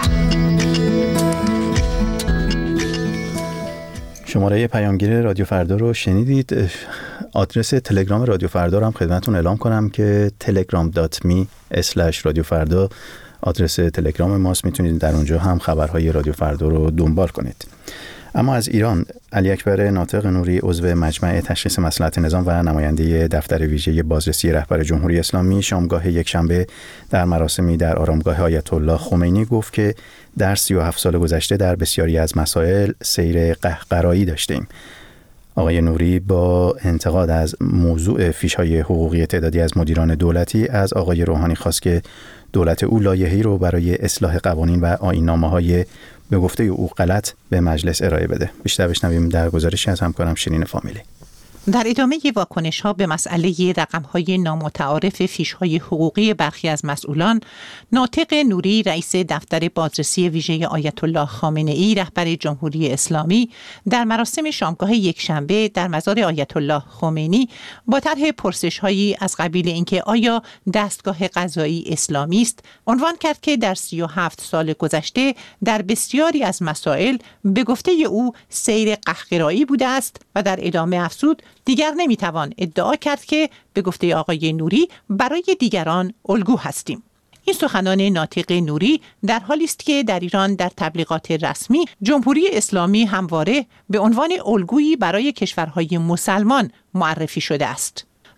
شماره پیامگیر رادیو فردا رو شنیدید. آدرس تلگرام رادیو فردا رو هم خدمتتون اعلام کنم که تلگرام دات می اسلش رادیو فردا آدرس تلگرام ماست. میتونید در اونجا هم خبرهای رادیو فردا رو دنبال کنید. اما از ایران، علی اکبر ناطق نوری عضو مجمع تشخیص مصلحت نظام و نماینده دفتر ویژه بازرسی رهبر جمهوری اسلامی شامگاه یکشنبه در مراسمی در آرامگاه آیت الله خمینی گفت که در سی و هفت سال گذشته در بسیاری از مسائل سیر قهقرایی داشتیم. آقای نوری با انتقاد از موضوع فیش‌های حقوقی تعدادی از مدیران دولتی از آقای روحانی خواست که دولت او لایحه‌ای رو برای اصلاح قوانین و آیین‌نامه‌های به گفته او غلط به مجلس ارائه بده. بیشتر بشنویم در گزارشی از همکارم شیرین فامیلی. در ادامه واکنش‌ها به مسئله رقم‌های نامتعارف فیش‌های حقوقی برخی از مسئولان، ناطق نوری رئیس دفتر بازرسی ویژه آیت الله خامنه‌ای رهبر جمهوری اسلامی در مراسم شامگاه یکشنبه در مزار آیت الله خمینی با طرح پرسش‌هایی از قبیل اینکه آیا دستگاه قضایی اسلامی است، عنوان کرد که در سی و هفت سال گذشته در بسیاری از مسائل به گفته او سیر قهقرایی بوده است و در ادامه افزود دیگر نمیتوان ادعا کرد که به گفته آقای نوری برای دیگران الگو هستیم. این سخنان ناطق نوری در حالی است که در ایران در تبلیغات رسمی جمهوری اسلامی همواره به عنوان الگویی برای کشورهای مسلمان معرفی شده است.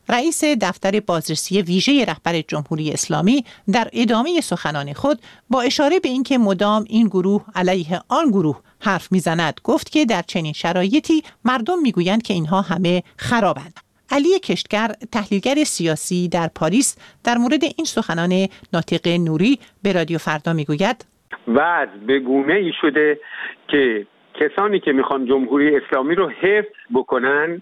رئیس دفتر بازرسی ویژه رهبر جمهوری اسلامی در ادامه سخنان خود با اشاره به اینکه مدام این گروه علیه آن گروه حرف میزند گفت که در چنین شرایطی مردم میگویند که اینها همه خرابند. علی کشتگر، تحلیلگر سیاسی در پاریس، در مورد این سخنان ناطق نوری به رادیو فردا میگوید وضع به گونه‌ای شده که کسانی که میخوان جمهوری اسلامی رو حفظ بکنن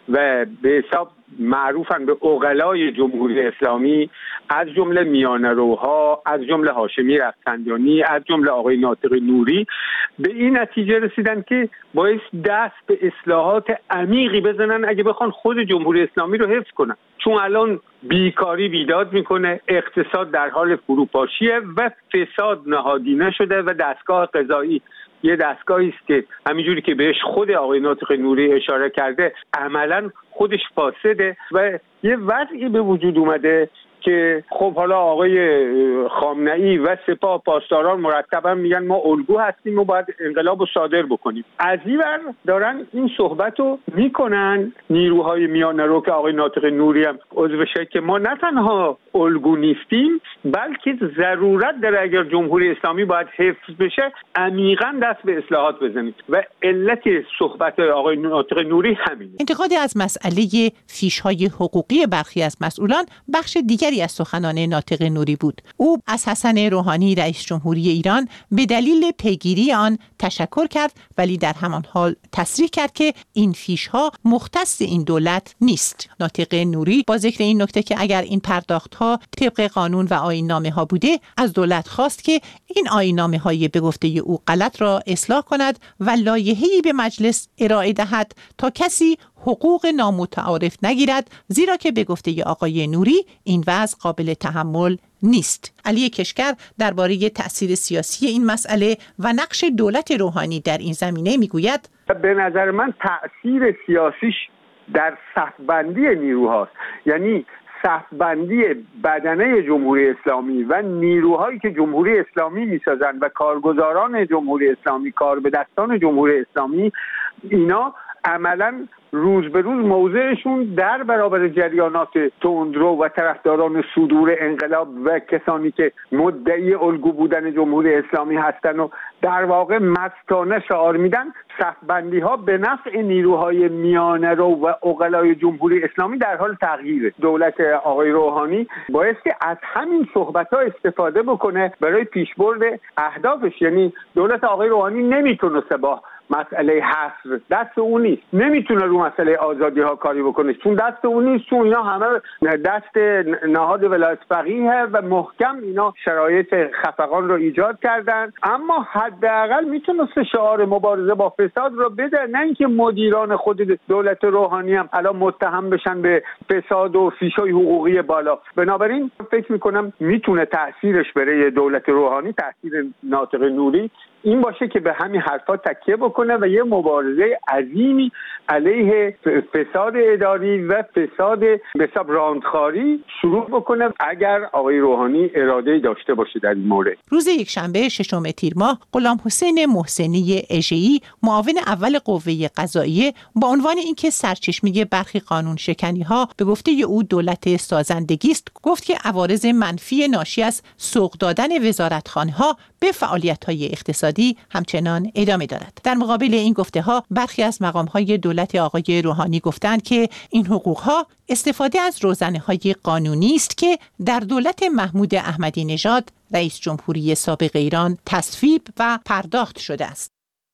و به حساب معروفن به عقلای جمهوری اسلامی، از جمله میانه‌روها، از جمله هاشمی رفسنجانی، از جمله آقای ناطق نوری، به این نتیجه رسیدن که باید دست به اصلاحات عمیقی بزنن اگه بخوان خود جمهوری اسلامی رو حفظ کنن. چون الان بیکاری بیداد میکنه، اقتصاد در حال فروپاشیه و فساد نهادینه شده و دستگاه قضایی یه دستگاهی است که همینجوری که بهش خود آقای ناطق نوری اشاره کرده عملاً خودش فاسده و یه وضعی به وجود اومده که خب حالا آقای خامنه‌ای و سپاه پاسداران مرتبا میگن ما الگو هستیم و باید انقلاب رو صادر بکنیم. از این ور دارن این صحبت رو میکنن نیروهای میانه رو که آقای ناطق نوری هم عضو شه که ما نه تنها الگو نیستیم بلکه ضرورت داره اگر جمهوری اسلامی باید حفظ بشه عمیقاً دست به اصلاحات بزنیم و علت صحبت آقای ناطق نوری همینه. انتقاد از مسئله فیش‌های حقوقی برخی از مسئولان بخش دیگری از سخنان ناطق نوری بود. او از حسن روحانی رئیس جمهوری ایران به دلیل پیگیری آن تشکر کرد، ولی در همان حال تصریح کرد که این فیش‌ها مختص این دولت نیست. ناطق نوری با ذکر این نکته که اگر این پرداخت‌ها طبق قانون و آیین‌نامه‌ها بوده، از دولت خواست که این آیین‌نامه‌های به گفته او غلط را اصلاح کند و لایحه‌ای به مجلس ارائه دهد تا کسی حقوق نامتعارف نگیرد، زیرا که به گفته آقای نوری این وضع قابل تحمل نیست. علی کشتگر درباره تأثیر سیاسی این مسئله و نقش دولت روحانی در این زمینه میگوید به نظر من تأثیر سیاسیش در صف‌بندی نیروهاست، یعنی صف‌بندی بدنه جمهوری اسلامی و نیروهایی که جمهوری اسلامی میسازن و کارگزاران جمهوری اسلامی، کاربدستان جمهوری اسلامی، اینا عملاً روز به روز موضعشون در برابر جریانات تندرو و طرفداران صدور انقلاب و کسانی که مدعی الگو بودن جمهوری اسلامی هستن و در واقع مستانه شعار میدن، صف‌بندی ها به نفع نیروهای میانه رو و عقلای جمهوری اسلامی در حال تغییره. دولت آقای روحانی باید که از همین صحبت ها استفاده بکنه برای پیشبرد اهدافش. یعنی دولت آقای روحانی نمیتونه با مسئله حصر دست اون نیست، نمیتونه رو مسئله آزادی ها کاری بکنه چون دست اون نیست، چون اینا همه دست نهاد ولایت فقیه و محکم اینا شرایط خفقان رو ایجاد کردن. اما حداقل میتونه شعار مبارزه با فساد رو بده، نه اینکه مدیران خود دولت روحانی هم الان متهم بشن به فساد و فیشای حقوقی بالا. بنابراین فکر میکنم میتونه تاثیرش برای دولت روحانی، تاثیر ناطق نوری این باشه که به همین حرفا تکیه بکنه و یه مبارزه عظیمی علیه فساد اداری و فساد به حساب راندخاری شروع بکنه اگر آقای روحانی اراده داشته باشه در این مورد. روز یکشنبه ششم تیر ماه غلام حسین محسنی اژه‌ای، معاون اول قوه قضاییه، با عنوان اینکه سرچشمه برخی قانون شکنی‌ها به گفته او دولت سازندگی است، گفت که عوارض منفی ناشی از سوق دادن وزارتخانه‌ها به فعالیت‌های اقتصادی همچنان ادامه دارد. در مقابل این گفته‌ها برخی از مقام‌های دولت آقای روحانی گفتند که این حقوق‌ها استفاده از روزنه‌های قانونی است که در دولت محمود احمدی نژاد رئیس جمهوری سابق ایران تصویب و پرداخت شده است.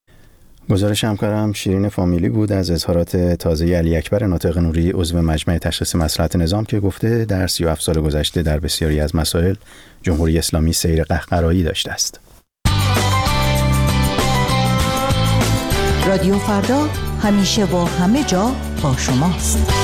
گزارش همکارم شیرین فامیلی بود از اظهارات تازه علی اکبر ناطق نوری عضو مجمع تشخیص مصلحت نظام که گفته در سی و هفت سال گذشته در بسیاری از مسائل جمهوری اسلامی سیر قهقرایی داشته است. رادیو فردا همیشه و همه جا با شماست.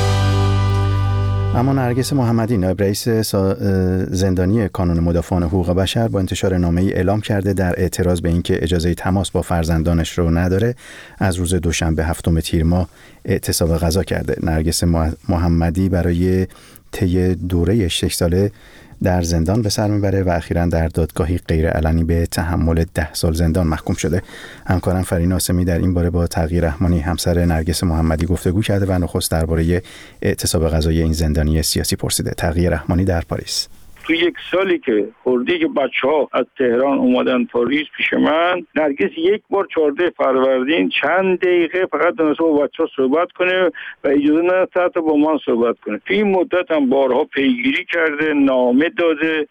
اما نرگس محمدی، نایب رئیس زندانی کانون مدافعان حقوق بشر، با انتشار نامه‌ای اعلام کرده در اعتراض به اینکه اجازه تماس با فرزندانش رو نداره، از روز دوشنبه هفتم تیر ماه اعتصاب غذا کرده. نرگس محمدی برای طی دوره شش ساله در زندان به سر میبره و اخیراً در دادگاهی غیرعلنی به تحمل ده سال زندان محکوم شده. همکارم فرین آسمی در این باره با تقی رحمانی همسر نرگس محمدی گفتگو کرده و نخست درباره اعتصاب قضایی این زندانی سیاسی پرسیده. تقی رحمانی در پاریس. تو یک سالی که خوردی که بچه ها از تهران اومدن پاریس پیش من، نرگس یک بار چهارده فروردین چند دقیقه فقط دانسته با بچه ها صحبت کنه و اجازه نداشته حتی با من صحبت کنه. تو این مدت هم بارها پیگیری کرده، نامه داده،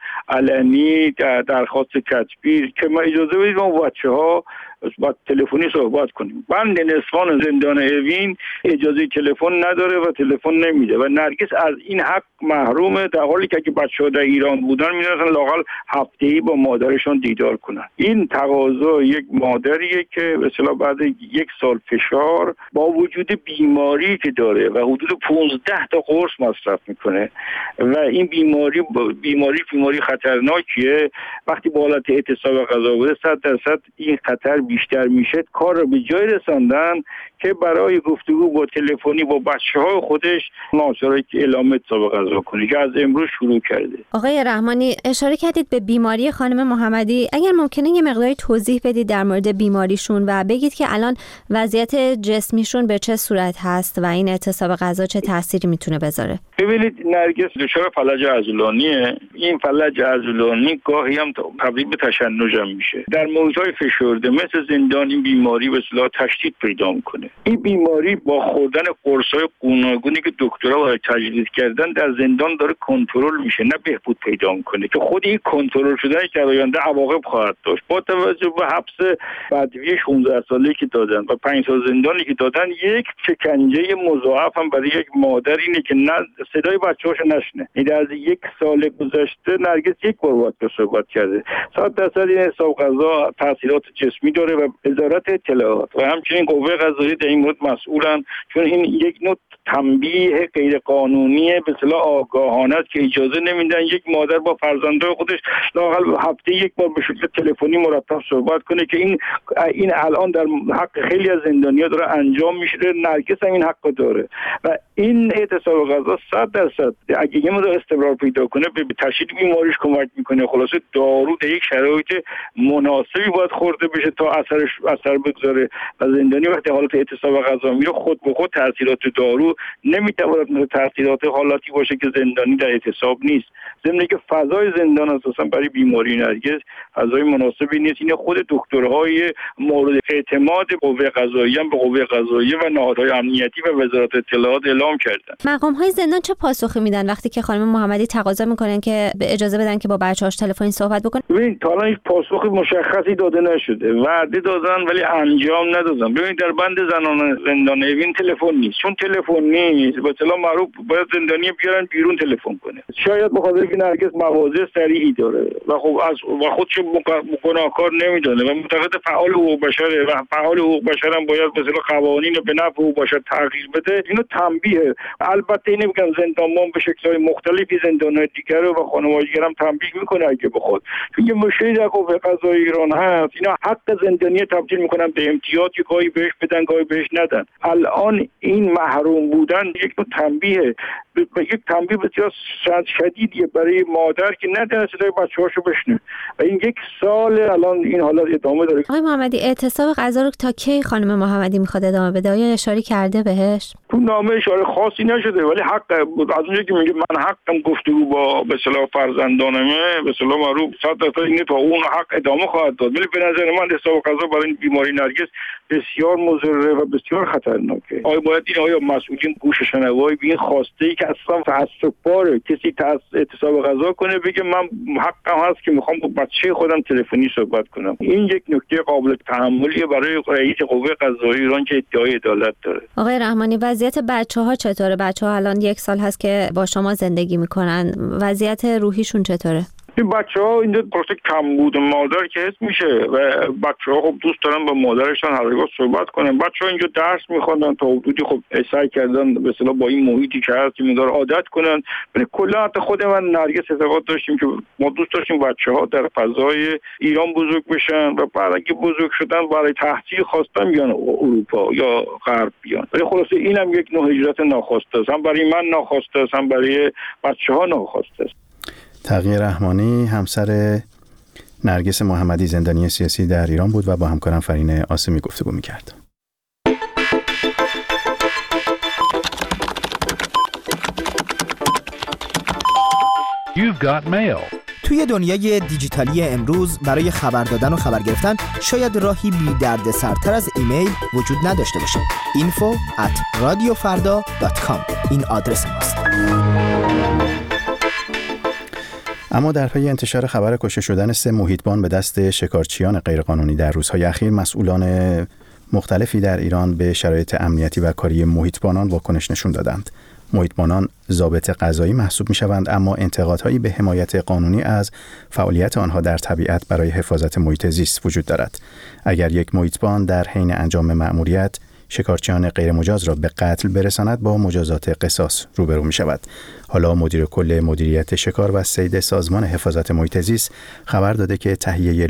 علنی درخواست کتبی که ما اجازه بدید ما بچه ها با تلفنی صحبت کنیم. بند نسوان زندان اوین اجازه تلفن نداره و تلفن نمیده و نرگس از این حق محرومه، در حالی که اگه بچه‌ها در ایران بودن می‌رفتن لااقل هفته‌ای با مادرشون دیدار کنن. این تقاضا یک مادریه که به اصطلاح بعد یک سال فشار با وجود بیماری که داره و حدود پانزده تا قرص مصرف میکنه و این بیماری بیماری بیماری خطرناکیه، وقتی با حالت اعتصاب غذا بوده صد درصد این خطر بیشتر میشه. کار رو به جای رساندن که برای گفتگو با تلفنی با بچه‌های خودش ماجرای اعلام اعتصاب غذا کنه که از امروز شروع کرده. آقای رحمانی اشاره کردید به بیماری خانم محمدی، اگر ممکنه یه مقداری توضیح بدید در مورد بیماریشون و بگید که الان وضعیت جسمیشون به چه صورت هست و این اعتصاب غذا چه تأثیری میتونه بذاره؟ ببینید نرگس دچار فلج عضلانیه. این فلج عضلانی گاهی هم تبدیل به تشنج هم میشه. در محیط‌های فشرده مثل زندان این بیماری به اصطلاح تشدید پیدا میکنه. این بیماری با خوردن قرص‌های گوناگونی که دکترها برای تجویز کردن در زندان داره کنترل میشه، نه بهبود پیدا میکنه که خود این کنترل شدن در آینده عواقب خواهد داشت. با توجه به حبس بدوی شانزده ساله‌ای که دادن و پنج سال زندانی که دادن، یک شکنجه مضاعف هم برای یک مادر اینه که نه صدای بچه‌هاش نشنه. این از یک سال گذشته نرگس یک بار باید صحبت کرده. صد درصد این اعتصاب غذا تاثیرات جسمی داره و وزارت اطلاعات و همچنین قوه قضاییه در این مورد مسئولن، چون این یک نوع تنبیه غیر قانونی به اصطلاح آگاهانه است که اجازه نمیدن یک مادر با فرزندان خودش لااقل هفته یک بار به شکل تلفنی مرتب صحبت کنه که این این الان در حق خیلی از زندانی‌ها داره انجام میشه. نرگس هم این حق داره و این اعتصاب غذا صد درصد اگه یه مقدار استمرار پیدا کنه به تشدید بیماریش کمک میکنه. خلاصه دارو در یک شرایط مناسبی باید خورده بشه تا اثرش اثر بگذاره و زندانی وقتی حالت اعتصاب غذا میره خود به خود تاثیرات دارو نمیتواند مثل تاثیرات حالاتی باشه که زندانی در اعتصاب نیست. ضمن که فضای زندان اساسا برای بیماری نرگس فضای مناسبی نیست. این خود دکترهای مورد اعتماد قوه قضاییه هم به قوه قضاییه و نهادهای امنیتی و وزارت اطلاعات اعلام کردن. مقام‌های زندان چه پاسخی میدن وقتی که خانم محمدی تقاضا میکنن که به اجازه بدن که با بچه‌هاش تلفنی صحبت بکنن؟ ببین تا الان هیچ پاسخ مشخصی داده نشده. وعده دادن ولی انجام ندادن. ببین در بند زنان زندان اوین تلفن نیست. چون تلفن نیست به اصطلاح معروف باید زندانی بیارن بیرون تلفن کنه. شاید بخاطر که نرگس مواضع صریحی داره و خب از و خودش گناهکار نمیدونه و معتقد فعال حقوق بشره و فعال حقوق بشر هم باید به اصطلاح قوانین به نفع حقوق بشر تغییر بده. اینو تنبیه. البته نمیگم زندانمان به شکل‌های مختلفی زندان‌های دیگر و خانواده دیگر هم تنبیه میکنه اگه بخواد. چون یه مشکلی در قوه قضاییه ایران هست، اینا حق زندانی تبدیل میکنن به امتیاز که گاهی بهش بدن گاهی بهش ندن. الان این محروم بودن یک نوع تنبیه، یک تنبیه بسیار شدیدیه برای مادر که نداره صدای بچه‌هاشو بشنه و این یک سال الان این حالت ادامه داره. آقای محمدی اعتصاب غذا رو تا کی خانم محمدی میخواد ادامه بده؟ آیا اشاره کرده بهش؟ تو نامه اشاره خاصی نشده ولی حق از اونجایی که میگه من حقم گفتگو با به اصطلاح فرزندانمه به اصطلاح معروف صد درصد اینه تا اون حق ادامه خواهد داد. ولی به نظر من اعتصاب غذا برای این بیماری نرگس بسیار مضر و بسیار خطرناکه. آیا باید این آیا مسئولین گوش شنوایی به این خواسته ای که اصلا تعصب باره کسی اعتصاب غذا کنه بگه من حقم هست که میخوام با بچه خودم تلفنی صحبت کنم. این یک نکته قابل تحملیه برای رئیس قوه قضاییه ایران که ادعای عدالت داره. آقای رحمانی وضعیت بچه‌ها چطوره؟ بچه‌ها الان یک سال هست که با شما زندگی میکنن. وضعیت روحیشون چطوره؟ این بچه‌ها اینجا پروسه کمبود مادر که حس میشه و بچه‌ها خب دوست دارن با مادرشون هر روز صحبت کنن. بچه‌ها اینجا درس می‌خونن تا حدودی خب سعی کردن به اصطلاح با این محیطی که هست می‌دار عادت کنن. ولی کلا حتی خود من نرگس اعتقاد داشتیم که ما دوست داشتیم بچه‌ها در فضای ایران بزرگ بشن و بعد اگه بزرگ شدن برای تحصیل خواستن بیان اروپا یا غرب بیان. ولی خلاصه اینم یک نوع هجرت ناخواسته است. هم برای من ناخواسته است هم برای بچه‌ها ناخواسته است. تقی رحمانی همسر نرگس محمدی زندانی سیاسی در ایران بود و با همکارم فرین آسمی گفتگو می‌کرد. You've got mail. توی دنیای دیجیتالی امروز برای خبر دادن و خبر گرفتن شاید راهی بی درد سرتر از ایمیل وجود نداشته باشه. info at radiofarda dot com این آدرس ماست. اما در پی انتشار خبر کشته شدن سه محیطبان به دست شکارچیان غیرقانونی در روزهای اخیر، مسئولان مختلفی در ایران به شرایط امنیتی و کاری محیطبانان واکنش نشون دادند. محیطبانان ضابط قضایی محسوب می‌شوند، اما انتقادهایی به حمایت قانونی از فعالیت آنها در طبیعت برای حفاظت محیط زیست وجود دارد. اگر یک محیطبان در حین انجام مأموریت شکارچیان غیرمجاز را به قتل برساند، با مجازات قصاص روبرو می‌شود. حالا مدیر کل مدیریت شکار و صید سازمان حفاظت محیط زیست خبر داده که تهیه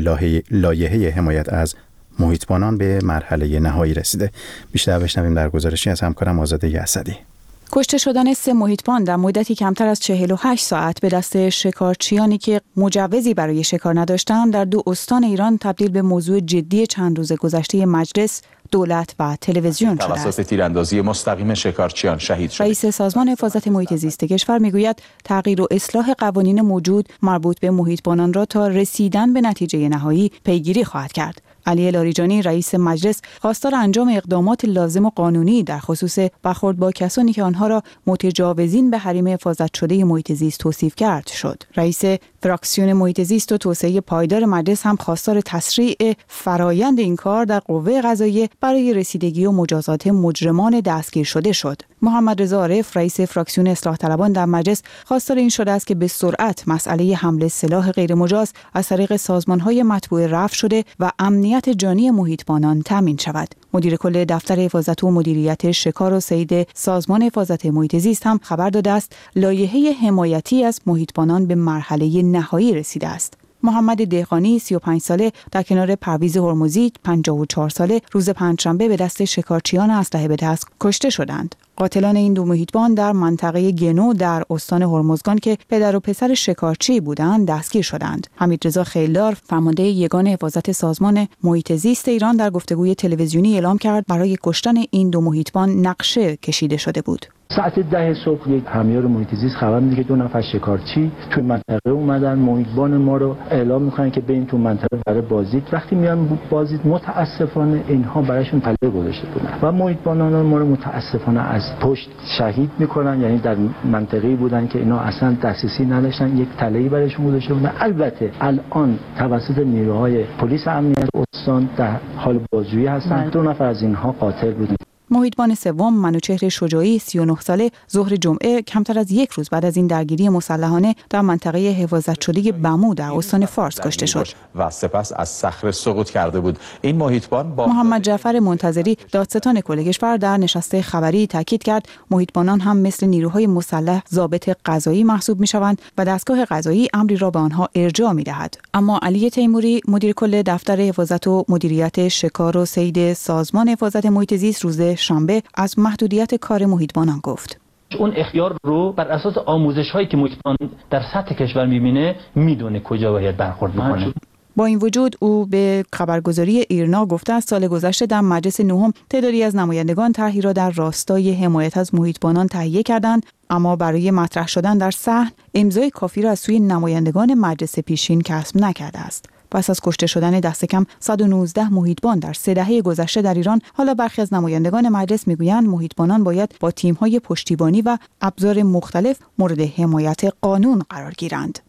لایحه حمایت از محیطبانان به مرحله نهایی رسیده. بیشتر بشنویم در گزارشی از همکارم آزاده اسدی. کشته شدن سه محیطبان در مدتی کمتر از چهل و هشت ساعت به دست شکارچیانی که مجوزی برای شکار نداشتند در دو استان ایران تبدیل به موضوع جدی چند روز گذشته مجلس، دولت و تلویزیون شده است. توسط تیراندازی مستقیم شکارچیان شهید شد. رئیس سازمان حفاظت محیط زیست کشور میگوید تغییر و اصلاح قوانین موجود مربوط به محیطبانان را تا رسیدن به نتیجه نهایی پیگیری خواهد کرد. علی لاریجانی رئیس مجلس خواستار انجام اقدامات لازم و قانونی در خصوص برخورد با کسانی که آنها را متجاوزین به حریم حفاظت شده محیط زیست توصیف کرد شد. رئیس فراکسیون محیط زیست و توسعه پایدار مجلس هم خواستار تسریع فرایند این کار در قوه قضاییه برای رسیدگی و مجازات مجرمان دستگیر شده شد. محمد رضا عارف رئیس فراکسیون اصلاح طلبان در مجلس خواستار این شده است که به سرعت مسئله حمل سلاح غیرمجاز از طریق سازمان‌های مطبوعه رفع شده و امنیت جانی محیطبانان تامین شود. مدیر کل دفتر حفاظت و مدیریت شکار و صید سازمان حفاظت محیط زیست هم خبر داده است لایحه حمایتی از محیطبانان به مرحله نهایی رسیده است. محمد دهقانی سی و پنج ساله در کنار پرویز هرمزی پنجاه و چهار ساله روز پنجشنبه به دست شکارچیان اسلحه به دست کشته شدند. قاتلان این دو محیطبان در منطقه گنو در استان هرمزگان که پدر و پسر شکارچی بودند دستگیر شدند. حمیدرضا خیلدار فرمانده یگان حفاظت سازمان محیط زیست ایران در گفتگوی تلویزیونی اعلام کرد برای کشتن این دو محیطبان نقشه کشیده شده بود. ساعت ده صبح یک همیار محیط زیست خبر میده که دو نفر شکارچی تو منطقه اومدن، محیطبان ما رو اعلام میکنن که بریم تو منطقه برای بازدید. وقتی میان بازدید متاسفانه اینها براشون پله گذاشته بودن و محیطبانان ما رو متاسفانه از پشت شهید میکنن، یعنی در منطقه‌ای بودن که اینا اصلا دسترسی نداشتن، یک تله‌ای براشون گذاشته بودن. البته الان توسط نیروهای پلیس امنیت استان در حال بازجویی هستن. دو نفر از اینها قاتل بودن. محیطبان سوم منوچهر شجاعی سی و نه ساله ظهر جمعه کمتر از یک روز بعد از این درگیری مسلحانه در منطقه حفاظت شده بمو در استان فارس کشته شد و سپس از صخره سقوط کرده بود. این محیطبان با محمد جعفر منتظری دادستان کل کشور در نشست خبری تاکید کرد محیطبانان هم مثل نیروهای مسلح ضابط قضایی محسوب میشوند و دستگاه قضایی امری را به آنها ارجاع میدهد. اما علی تیموری مدیر کل دفتر حفاظت و مدیریت شکار و صید سازمان حفاظت محیط زیست روز شنبه از محدودیت کار محیطبانان گفت. اون اختیار رو بر اساس آموزش هایی که محیطبان در سطح کشور میبینه میدونه کجا باید برخورد بکنه. با این وجود او به خبرگزاری ایرنا گفته است سال گذشته در مجلس نهم تعدادی از نمایندگان طرحی را در راستای حمایت از محیطبانان تهیه کردند، اما برای مطرح شدن در صحن امضای کافی را از سوی نمایندگان مجلس پیشین کسب نکرده است. پس از کشته شدن دست کم صد و نوزده محیطبان در سه دهه گذشته در ایران، حالا برخی از نمایندگان مجلس میگویند محیطبانان باید با تیم‌های پشتیبانی و ابزار مختلف مورد حمایت قانون قرار گیرند.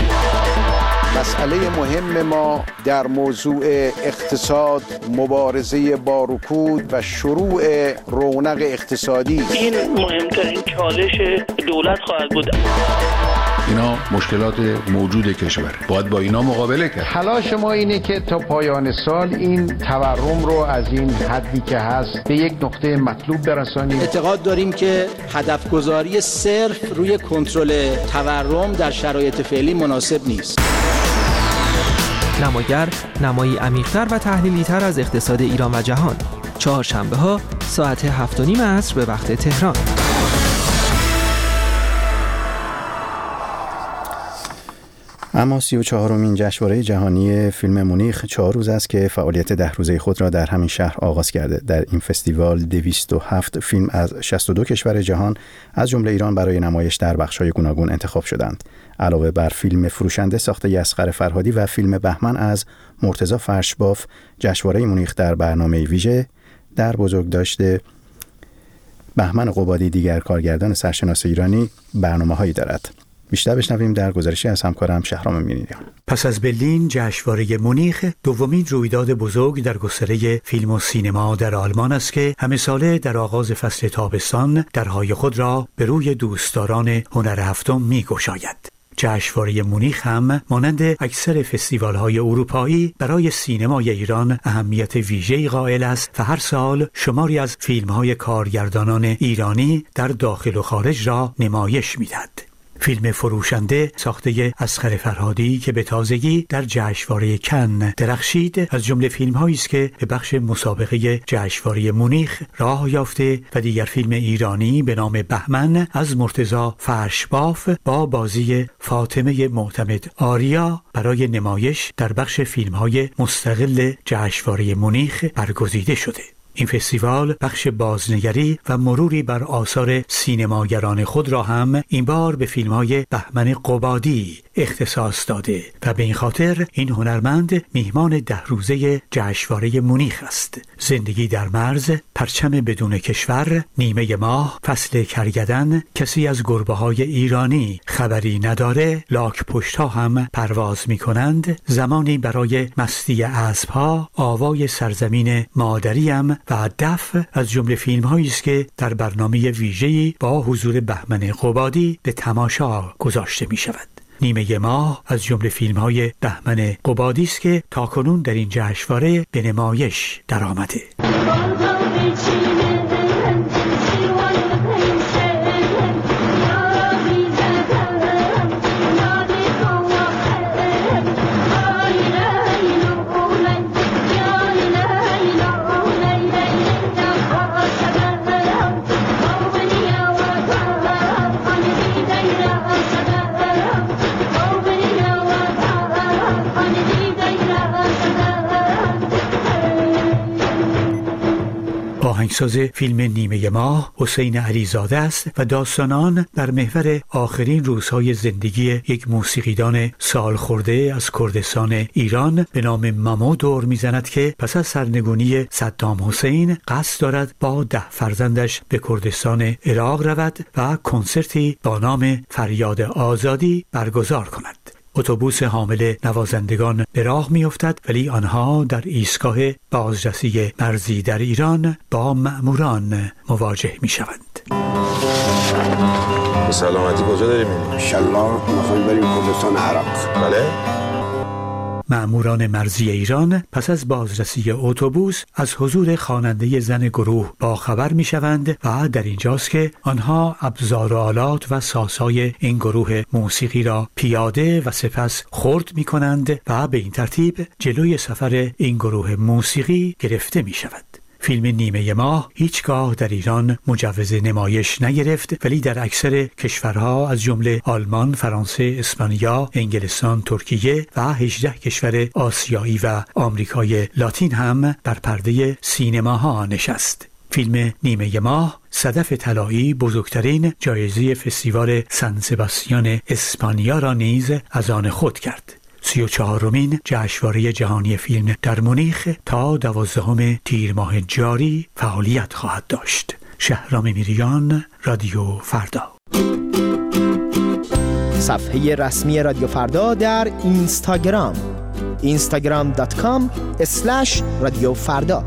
مسئله مهم ما در موضوع اقتصاد، مبارزه با رکود و شروع رونق اقتصادی. این مهمترین چالش دولت خواهد بود. اینا مشکلات موجود کشور، باید با اینا مقابله کرد. تلاش ما اینه که تا پایان سال این تورم رو از این حدی که هست به یک نقطه مطلوب برسانیم. اعتقاد داریم که هدف گذاری صرف روی کنترل تورم در شرایط فعلی مناسب نیست. نماگر نمایی عمیق‌تر و تحلیلی‌تر از اقتصاد ایران و جهان. چهارشنبه ها ساعت هفت و نیم عصر به وقت تهران. اما سی و چهارمین جشنواره جهانی فیلم مونیخ چهار روز است که فعالیت ده روزه خود را در همین شهر آغاز کرده. در این فستیوال دویست و هفت فیلم از شصت و دو کشور جهان از جمله ایران برای نمایش در بخش‌های گوناگون انتخاب شدند. علاوه بر فیلم فروشنده ساخته اصغر فرهادی و فیلم بهمن از مرتضی فرشباف، جشنواره مونیخ در برنامه ویژه در بزرگداشت بهمن قبادی دیگر کارگردان سرشناس ایرانی برنامه‌هایی دارد. بیشتر بشنویم در گزارشی از همکارم شهرام میرجان. پس از برلین، جشنواره مونیخ دومین رویداد بزرگ در گستره فیلم و سینما در آلمان است که همه ساله در آغاز فصل تابستان درهای خود را به روی دوستداران هنر هفتم می‌گشاید. جشنواره مونیخ هم مانند اکثر فستیوال‌های اروپایی برای سینمای ایران اهمیت ویژه‌ای قائل است و هر سال شماری از فیلم‌های کارگردانان ایرانی در داخل و خارج را نمایش می‌دهد. فیلم فروشنده ساخته اصغر فرهادی که به تازگی در جشنواره کن درخشید از جمله فیلم‌هایی است که به بخش مسابقه جشنواره مونیخ راه یافته و دیگر فیلم ایرانی به نام بهمن از مرتضی فرشباف با بازی فاطمه معتمد آریا برای نمایش در بخش فیلم‌های مستقل جشنواره مونیخ برگزیده شده. این فستیوال بخش بازنگری و مروری بر آثار سینماگران خود را هم این بار به فیلم‌های بهمن قبادی اختصاص داده و به این خاطر این هنرمند میهمان ده روزه جشنواره مونیخ است. زندگی در مرز، پرچم بدون کشور، نیمه ماه، فصل کرگدن، کسی از گربه‌های ایرانی خبری نداره، لاک پشت‌ها هم پرواز می‌کنند، زمانی برای مستی اسب‌ها، آوای سرزمین مادریم و دف از جمله فیلم‌هایی است که در برنامه ویژه‌ای با حضور بهمن قبادی به تماشا گذاشته می‌شود. نیمه ماه از جمله فیلم‌های بهمن قبادی است که تاکنون در این جشنواره به نمایش درآمده. آهنگساز فیلم نیمه ماه حسین علیزاده است و داستان آن بر محور آخرین روزهای زندگی یک موسیقیدان سالخورده از کردستان ایران به نام مامو دور میزند که پس از سرنگونی صدام حسین قصد دارد با ده فرزندش به کردستان عراق رود و کنسرتی با نام فریاد آزادی برگزار کند. اتوبوس حامل نوازندگان به راه می‌افتد ولی آنها در ایستگاه بازرسی مرزی در ایران با مأموران مواجه می‌شوند. به سلامتی کجا داریم می‌ریم؟ انشالله می‌خوایم بریم کردستان عراق. بله؟ مأموران مرزی ایران پس از بازرسی اتوبوس از حضور خواننده زن گروه با خبر می‌شوند و در اینجاست که آنها ابزار و آلات و سازهای این گروه موسیقی را پیاده و سپس خرد می‌کنند و به این ترتیب جلوی سفر این گروه موسیقی گرفته می‌شود. فیلم نیمه ماه هیچگاه در ایران مجوز نمایش نگرفت ولی در اکثر کشورها از جمله آلمان، فرانسه، اسپانیا، انگلستان، ترکیه و هجده کشور آسیایی و آمریکای لاتین هم بر پرده سینماها نشست. فیلم نیمه ماه صدف طلایی بزرگترین جایزه فستیوال سن سباستیان اسپانیا را نیز از آن خود کرد. سی و چهارمین جشنواره جهانی فیلم در مونیخ تا دوازدهم تیر ماه جاری فعالیت خواهد داشت. شهرام میریان، رادیو فردا. صفحه رسمی رادیو فردا در اینستاگرام اینستاگرام دات کام اسلش رادیو فردا.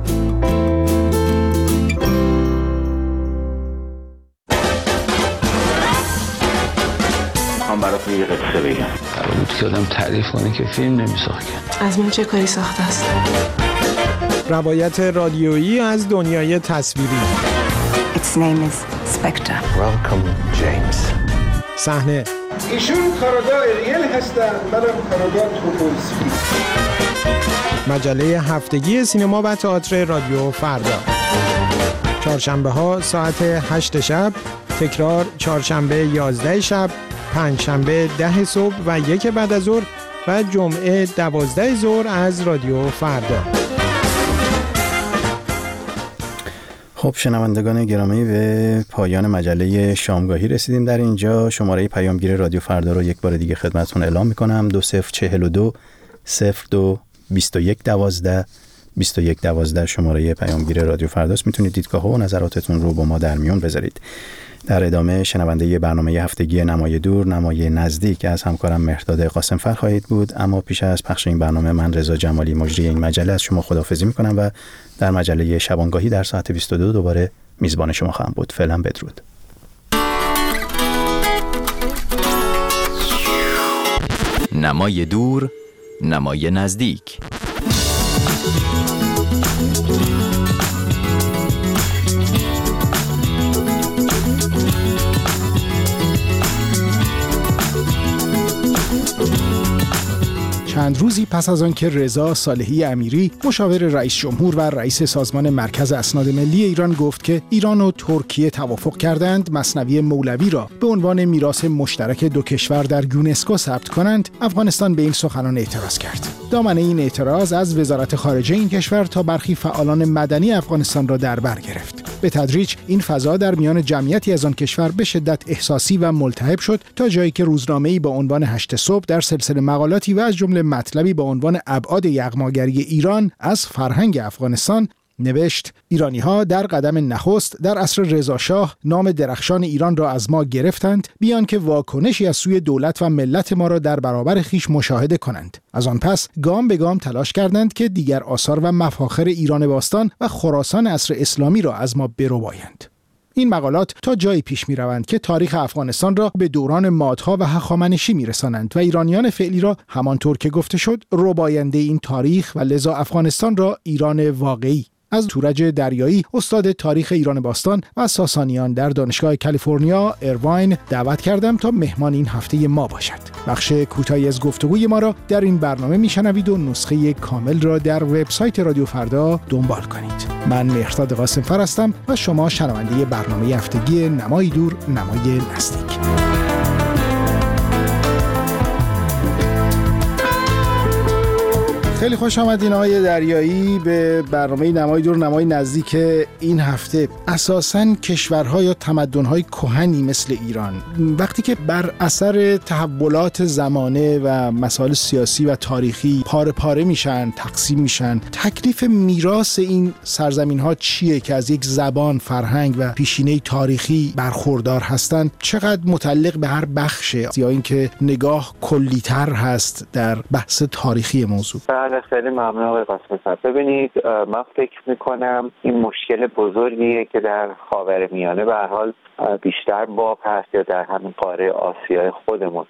براتون یه قصه بگم. قرار بود که آدم تعریف کنه که فیلم نمیساخت. از من چه کاری ساخته است؟ روایت رادیویی از دنیای تصویری. Its name is Spectre. Welcome James. صحنه. ایشون کارگاه ریل هستن، منم کارگاه توپولسکی. مجله هفتگی سینما و تئاتر رادیو فردا. چهارشنبه ها ساعت هشت شب، تکرار چهارشنبه یازده شب، پنجشنبه ده صبح و یک بعد از ظهر و جمعه دوازده ظهر از رادیو فردا. خب شنوندگان گرامی، به پایان مجله شامگاهی رسیدیم. در اینجا شماره پیامگیر رادیو فردا رو یک بار دیگه خدمتتون اعلام میکنم: دو صفر چهل و دو صفر دو بیست و یک دوازده بیست و یک دوازده شماره پیامگیر رادیو فرداست. میتونید دیدگاه ها و نظراتتون رو با ما در میون بذارید. در ادامه شنونده برنامه هفتگی نمای دور نمای نزدیک از همکارم مهرداد قاسمفر خواهید بود. اما پیش از پخش این برنامه من رضا جمالی مجری این مجله از شما خداحافظی میکنم و در مجله شبانگاهی در ساعت بیست و دو دوباره میزبان شما خواهم بود. فعلا بدرود. نمای دور نمای نزدیک. چند روزی پس از آنکه رضا صالحی امیری مشاور رئیس جمهور و رئیس سازمان مرکز اسناد ملی ایران گفت که ایران و ترکیه توافق کردند مثنوی مولوی را به عنوان میراث مشترک دو کشور در یونسکو ثبت کنند، افغانستان به این سخنان اعتراض کرد. دامنه این اعتراض از وزارت خارجه این کشور تا برخی فعالان مدنی افغانستان را در بر گرفت. به تدریج این فضا در میان جمعیتی از آن کشور به شدت احساسی و ملتهب شد تا جایی که روزنامه‌ای با عنوان هشت صبح در سلسله مقالاتی و از جمله مطلبی با عنوان ابعاد یغماگری ایران از فرهنگ افغانستان نوشت: ایرانی‌ها در قدم نخست در عصر رضا شاه نام درخشان ایران را از ما گرفتند، بیان که واکنشی از سوی دولت و ملت ما را در برابر خیش مشاهده کنند. از آن پس گام به گام تلاش کردند که دیگر آثار و مفاخر ایران باستان و خراسان عصر اسلامی را از ما بربایند. این مقالات تا جایی پیش می روند که تاریخ افغانستان را به دوران مادها و هخامنشی می رسانند و ایرانیان فعلی را همانطور که گفته شد رباینده این تاریخ و لذا افغانستان را ایران واقعی. از تورج دریایی استاد تاریخ ایران باستان و ساسانیان در دانشگاه کالیفرنیا ایرواین دعوت کردم تا مهمان این هفته ما باشد. بخش کوتاهی از گفتگوی ما را در این برنامه میشنوید و نسخه کامل را در وبسایت رادیو فردا دنبال کنید. من مهرداد قاسمفر هستم و شما شنونده برنامه هفتگی نمای دور نمای نزدیک. خیلی خوش آمدین آقای دریایی به برنامه نمای دور نمای نزدیک این هفته. اساساً کشورها یا تمدن‌های کهنی مثل ایران وقتی که بر اثر تحولات زمانه و مسائل سیاسی و تاریخی پاره پاره میشن، تقسیم میشن، تکلیف میراث این سرزمین‌ها چیه که از یک زبان، فرهنگ و پیشینه تاریخی برخوردار هستن؟ چقدر متعلق به هر بخشه یا اینکه نگاه کلی‌تر هست در بحث تاریخی موضوع؟ خیلی ممنون آقای قاسم‌فر. ببینید من فکر میکنم این مشکل بزرگیه که در خاورمیانه به هر حال بیشتر باب هست یا در همین قاره آسیای خودمون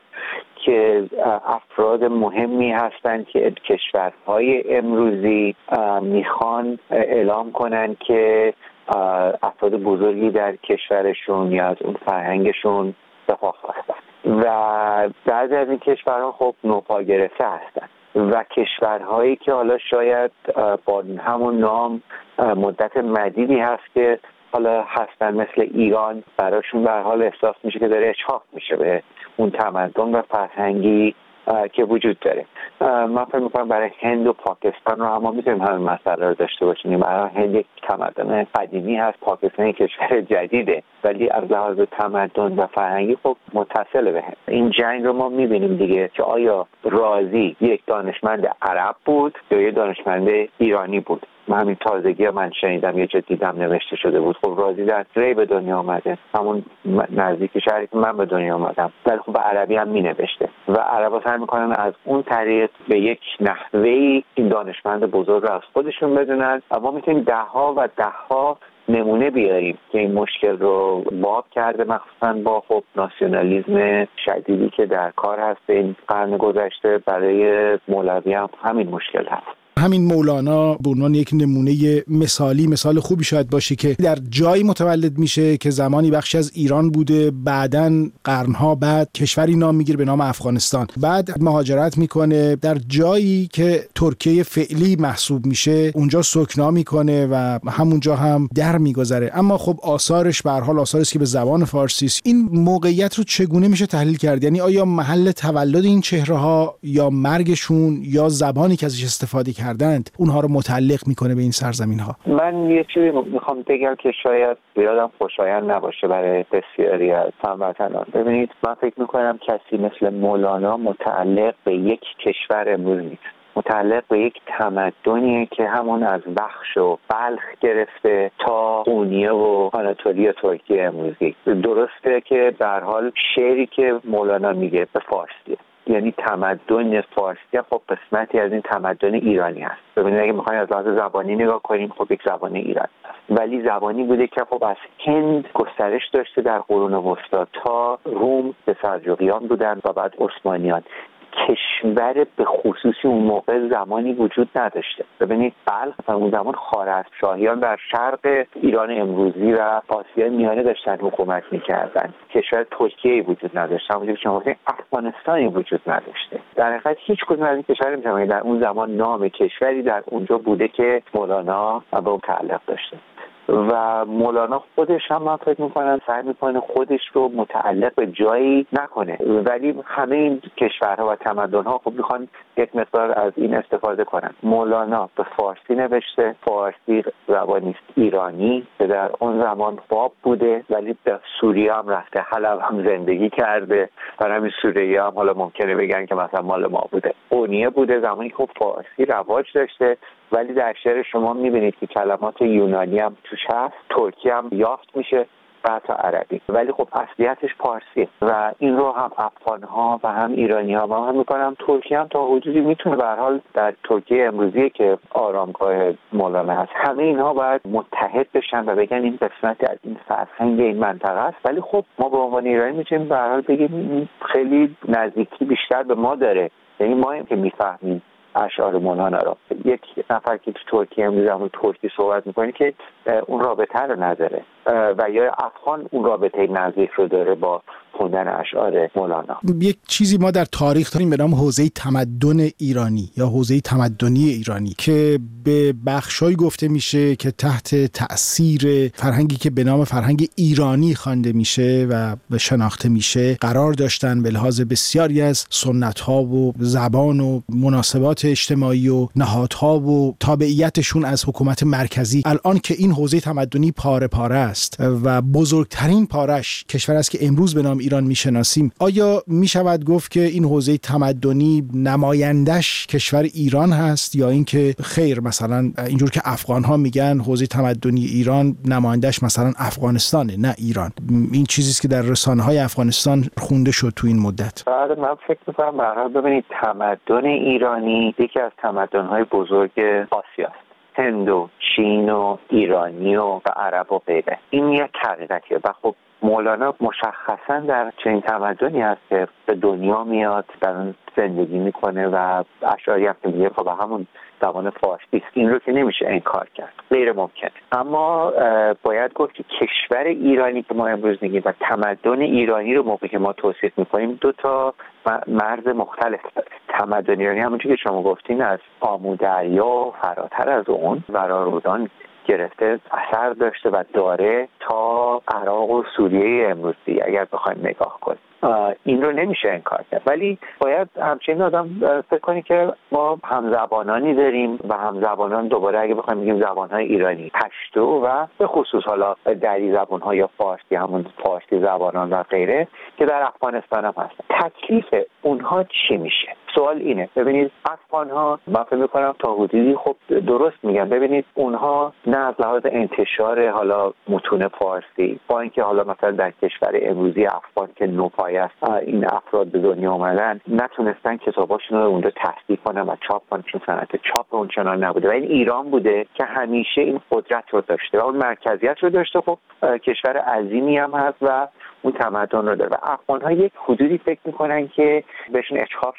که افراد مهمی هستند که کشورهای امروزی میخوان اعلام کنن که افراد بزرگی در کشورشون یا از اون فرهنگشون دفاع خواستن و بعضی از این کشورها خب نوپا گرفته هستن و کشورهایی که حالا شاید با همون نام مدت مدیدی هست که حالا هستن مثل ایران، براشون به هر حال احساس میشه که داره اچاق میشه به اون تمدن و فرهنگی که وجود داره. من فکر میکنم برای هند و پاکستان رو هم میتونیم همین مسئله رو داشته باشیم. برای هند یک تمدن قدیمی هست، پاکستان یک کشور جدیده، ولی از لحاظ تمدن و فرهنگی خب متصل به هم. این جنگ رو ما میبینیم دیگه که آیا رازی یک دانشمند عرب بود یا یک دانشمند ایرانی بود. من همین تازگی من شنیدم یه جا دیدم نوشته شده بود خب رازی در ری به دنیا آمده، همون نزدیک شهری که من به دنیا آمدم، ولی خب به عربی هم می نوشته و عربا سعی میکنن از اون طریق به یک نحوهی این دانشمند بزرگ رو از خودشون بدونن. اما میتونیم ده ها و ده ها نمونه بیاریم که این مشکل رو باب کرده، مخصوصا با خب ناسیونالیسم شدیدی که در کار هست این قرن گذشته. برای مولوی هم همین مشکل هست. همین مولانا به عنوان یک نمونه مثالی مثال خوبی شاید باشه که در جایی متولد میشه که زمانی بخشی از ایران بوده، بعداً قرنها بعد کشوری نام میگیره به نام افغانستان، بعد مهاجرت میکنه در جایی که ترکیه فعلی محسوب میشه، اونجا سکنا میکنه و همونجا هم در میگذره. اما خب آثارش به هر حال آثاری است که به زبان فارسی است. این موقعیت رو چگونه میشه تحلیل کرد؟ یعنی آیا محل تولد این چهره ها یا مرگشون یا زبانی که ازش استفاده کردند اونها رو متعلق میکنه به این سرزمین ها؟ من یه چیزی میخوام بگم که شاید بیادم خوشایند نباشه برای بسیاری از هموطنان. ببینید، من فکر میکنم کسی مثل مولانا متعلق به یک کشور امروز نیست، متعلق به یک تمدنیه که همون از بخش و بلخ گرفته تا قونیه و آناتولیا ترکیه امروزی. درسته که به هر حال شعری که مولانا میگه به فارسیه، یعنی تمدن فارسی خب قسمتی از این تمدن ایرانی هست. ببینید اگه میخوایم از لحاظ زبانی نگاه کنیم، خب یک زبان ایرانی هست، ولی زبانی بوده که خب از هند گسترش داشته در قرون وسطا تا روم به سلجوقیان بودن و بعد عثمانیان. کشور به خصوصی اون موقع زمانی وجود نداشته. ببینید بلخ اون زمان خوارزمشاهیان در شرق ایران امروزی و آسیای میانه داشتن حکومت میکردن. کشور ترکیه‌ای وجود نداشته، همونجوری که شما گفتید افغانستانی وجود نداشته. در حقیقت هیچ کدوم از این کشورها نمی‌تونه در اون زمان نام کشوری در اونجا بوده که مولانا به اون تعلق داشته. و مولانا خودش هم من فکر میکنم سعی میکنه خودش رو متعلق به جایی نکنه، ولی همه این کشورها و تمدن‌ها خب میخوان یک مقدار از این استفاده کنن. مولانا به فارسی نوشته، فارسی زبانی است ایرانی که در اون زمان باب بوده، ولی به سوریه هم رفته، حلب هم زندگی کرده، برای همین سوریه هم حالا ممکنه بگن که مثلا مال ما بوده. قونیه بوده زمانی که فارسی رواج داشته، ولی در شعر شما میبینید که کلمات یونانی هم توش هست، ترکی هم یافت میشه، بعد تا عربی، ولی خب اصلیتش پارسیه. و این رو هم افغان‌ها و هم ایرانی‌ها و هم میکنم ترکی هم تا حدودی میتونه به هر حال در ترکیه امروزی که آرامگاه مولانا هست، همه اینها باید متحد بشن و بگن این قسمتی از این فرهنگ این منطقه است. ولی خب ما به عنوان ایرانی میتونیم به هر حال بگیم خیلی نزدیکی بیشتر به ما داره، یعنی ما که میفهمیم اشعار مولانا را. یک نفر که تو ترکیه امروز همون ترکی صحبت میکنه که اون رابطه رو نداره، و یا افغان اون رابطه نزدیک رو داره با خوندن اشعار مولانا. یک چیزی ما در تاریخ داریم به نام حوزه تمدن ایرانی یا حوزه تمدنی ایرانی که به بخشای گفته میشه که تحت تأثیر فرهنگی که به نام فرهنگ ایرانی خوانده میشه و به شناخته میشه قرار داشتن به لحاظ بسیاری از سنت‌ها و زبان و مناسبات اجتماعی و نهادها و تابعیتشون از حکومت مرکزی. الان که این حوزه تمدنی پاره پاره است و بزرگترین پارش کشور است که امروز به نام ایران میشناسیم، آیا میشود گفت که این حوزه تمدنی نمایندش کشور ایران هست، یا اینکه خیر مثلا اینجور که افغان ها میگن حوزه تمدنی ایران نمایندش مثلا افغانستانه نه ایران؟ این چیزی است که در رسانه های افغانستان خونده شد تو این مدت. بعد من فکر می‌کنم برای ببینید تمدن ایرانی یکی از تمدن های بزرگ آسیا است. هند و چین و ایرانی و عرب و غیره، این یک حقیقتیه. و خب مولانا مشخصا در چنین تمدنی هست که به دنیا میاد، در اون زندگی میکنه و اشعاری هم که میگه خب همون زبان فارسی است. این رو که نمیشه انکار کرد، غیر ممکن. اما باید گفت که کشور ایرانی که ما امروز میگیم و تمدن ایرانی رو موقعی که ما توصیف میکنیم دو تا مرز مختلف داره. تمدن ایرانی همونجوری که شما گفتین از آمودریا و فراتر از اون ورارودان گرفته اثر داشته و داره تا عراق و سوریه امروزی اگر بخوایم نگاه کنیم. این رو نمیشه انکار کرد، ولی باید همچنین آدم فکر کنی که ما همزبانانی داریم و همزبانان دوباره اگه بخوایم بگیم زبانهای ایرانی، پشتو و به خصوص حالا دری زبانها یا فارسی، همون فارسی زبانان و غیره که در افغانستان هم هستن. تکلیف اونها چی میشه؟ سوال اینه. ببینید افغان‌ها من فکر می‌کنم تا حدودی خب درست میگن. ببینید اونها نه از لحاظ انتشار حالا متون فارسی، با اینکه حالا مثلا در کشور امروزی افغان که نوپای است این افراد به دنیا اومدن، نتونستن کتاباشون رو اونجا تصدیق کنن و چاپ کنن چون صنعت چاپ اونچنان نبوده. و این ایران بوده که همیشه این قدرت رو داشته و اون مرکزیت رو داشته. خب کشور عظیمی هم هست و اون تمدن رو داره. و افغان‌ها یک حدودی فکر می‌کنن که بهشون اجحاف شده و اصلا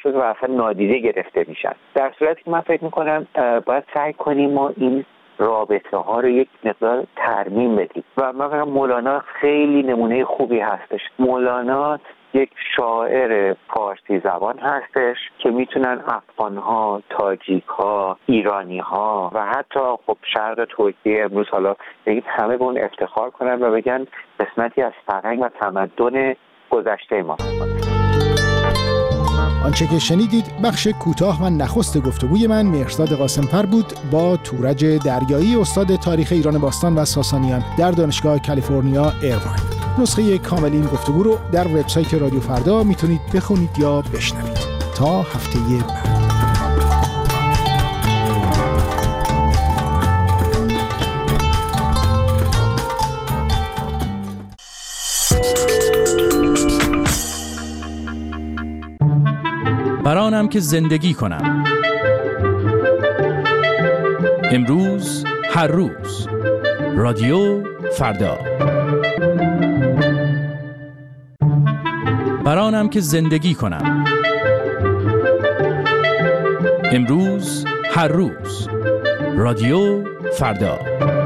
اصلا نادیده گرفته میشن. در صورتی که من فکر میکنم باید سعی کنیم ما این رابطه ها رو یک مقدار ترمیم بدیم و من فکر مولانا خیلی نمونه خوبی هستش. مولانا یک شاعر فارسی زبان هستش که میتونن افغان ها، تاجیک ها، ایرانی ها و حتی خب شرق ترکیه امروز حالا بگید همه به اون افتخار کنن و بگن قسمتی از فرهنگ و تمدن گذشته ما. آنچه که شنیدید بخش کوتاه و نخست گفتگوی من مهرزاد قاسم‌فر بود با تورج دریایی، استاد تاریخ ایران باستان و ساسانیان در دانشگاه کالیفرنیا ایرواین. نسخه کامل این گفتگو رو در وبسایت رادیو فردا میتونید بخونید یا بشنوید. تا هفته بعد. برانم که زندگی کنم. امروز هر روز. رادیو فردا. برانم که زندگی کنم. امروز هر روز. رادیو فردا.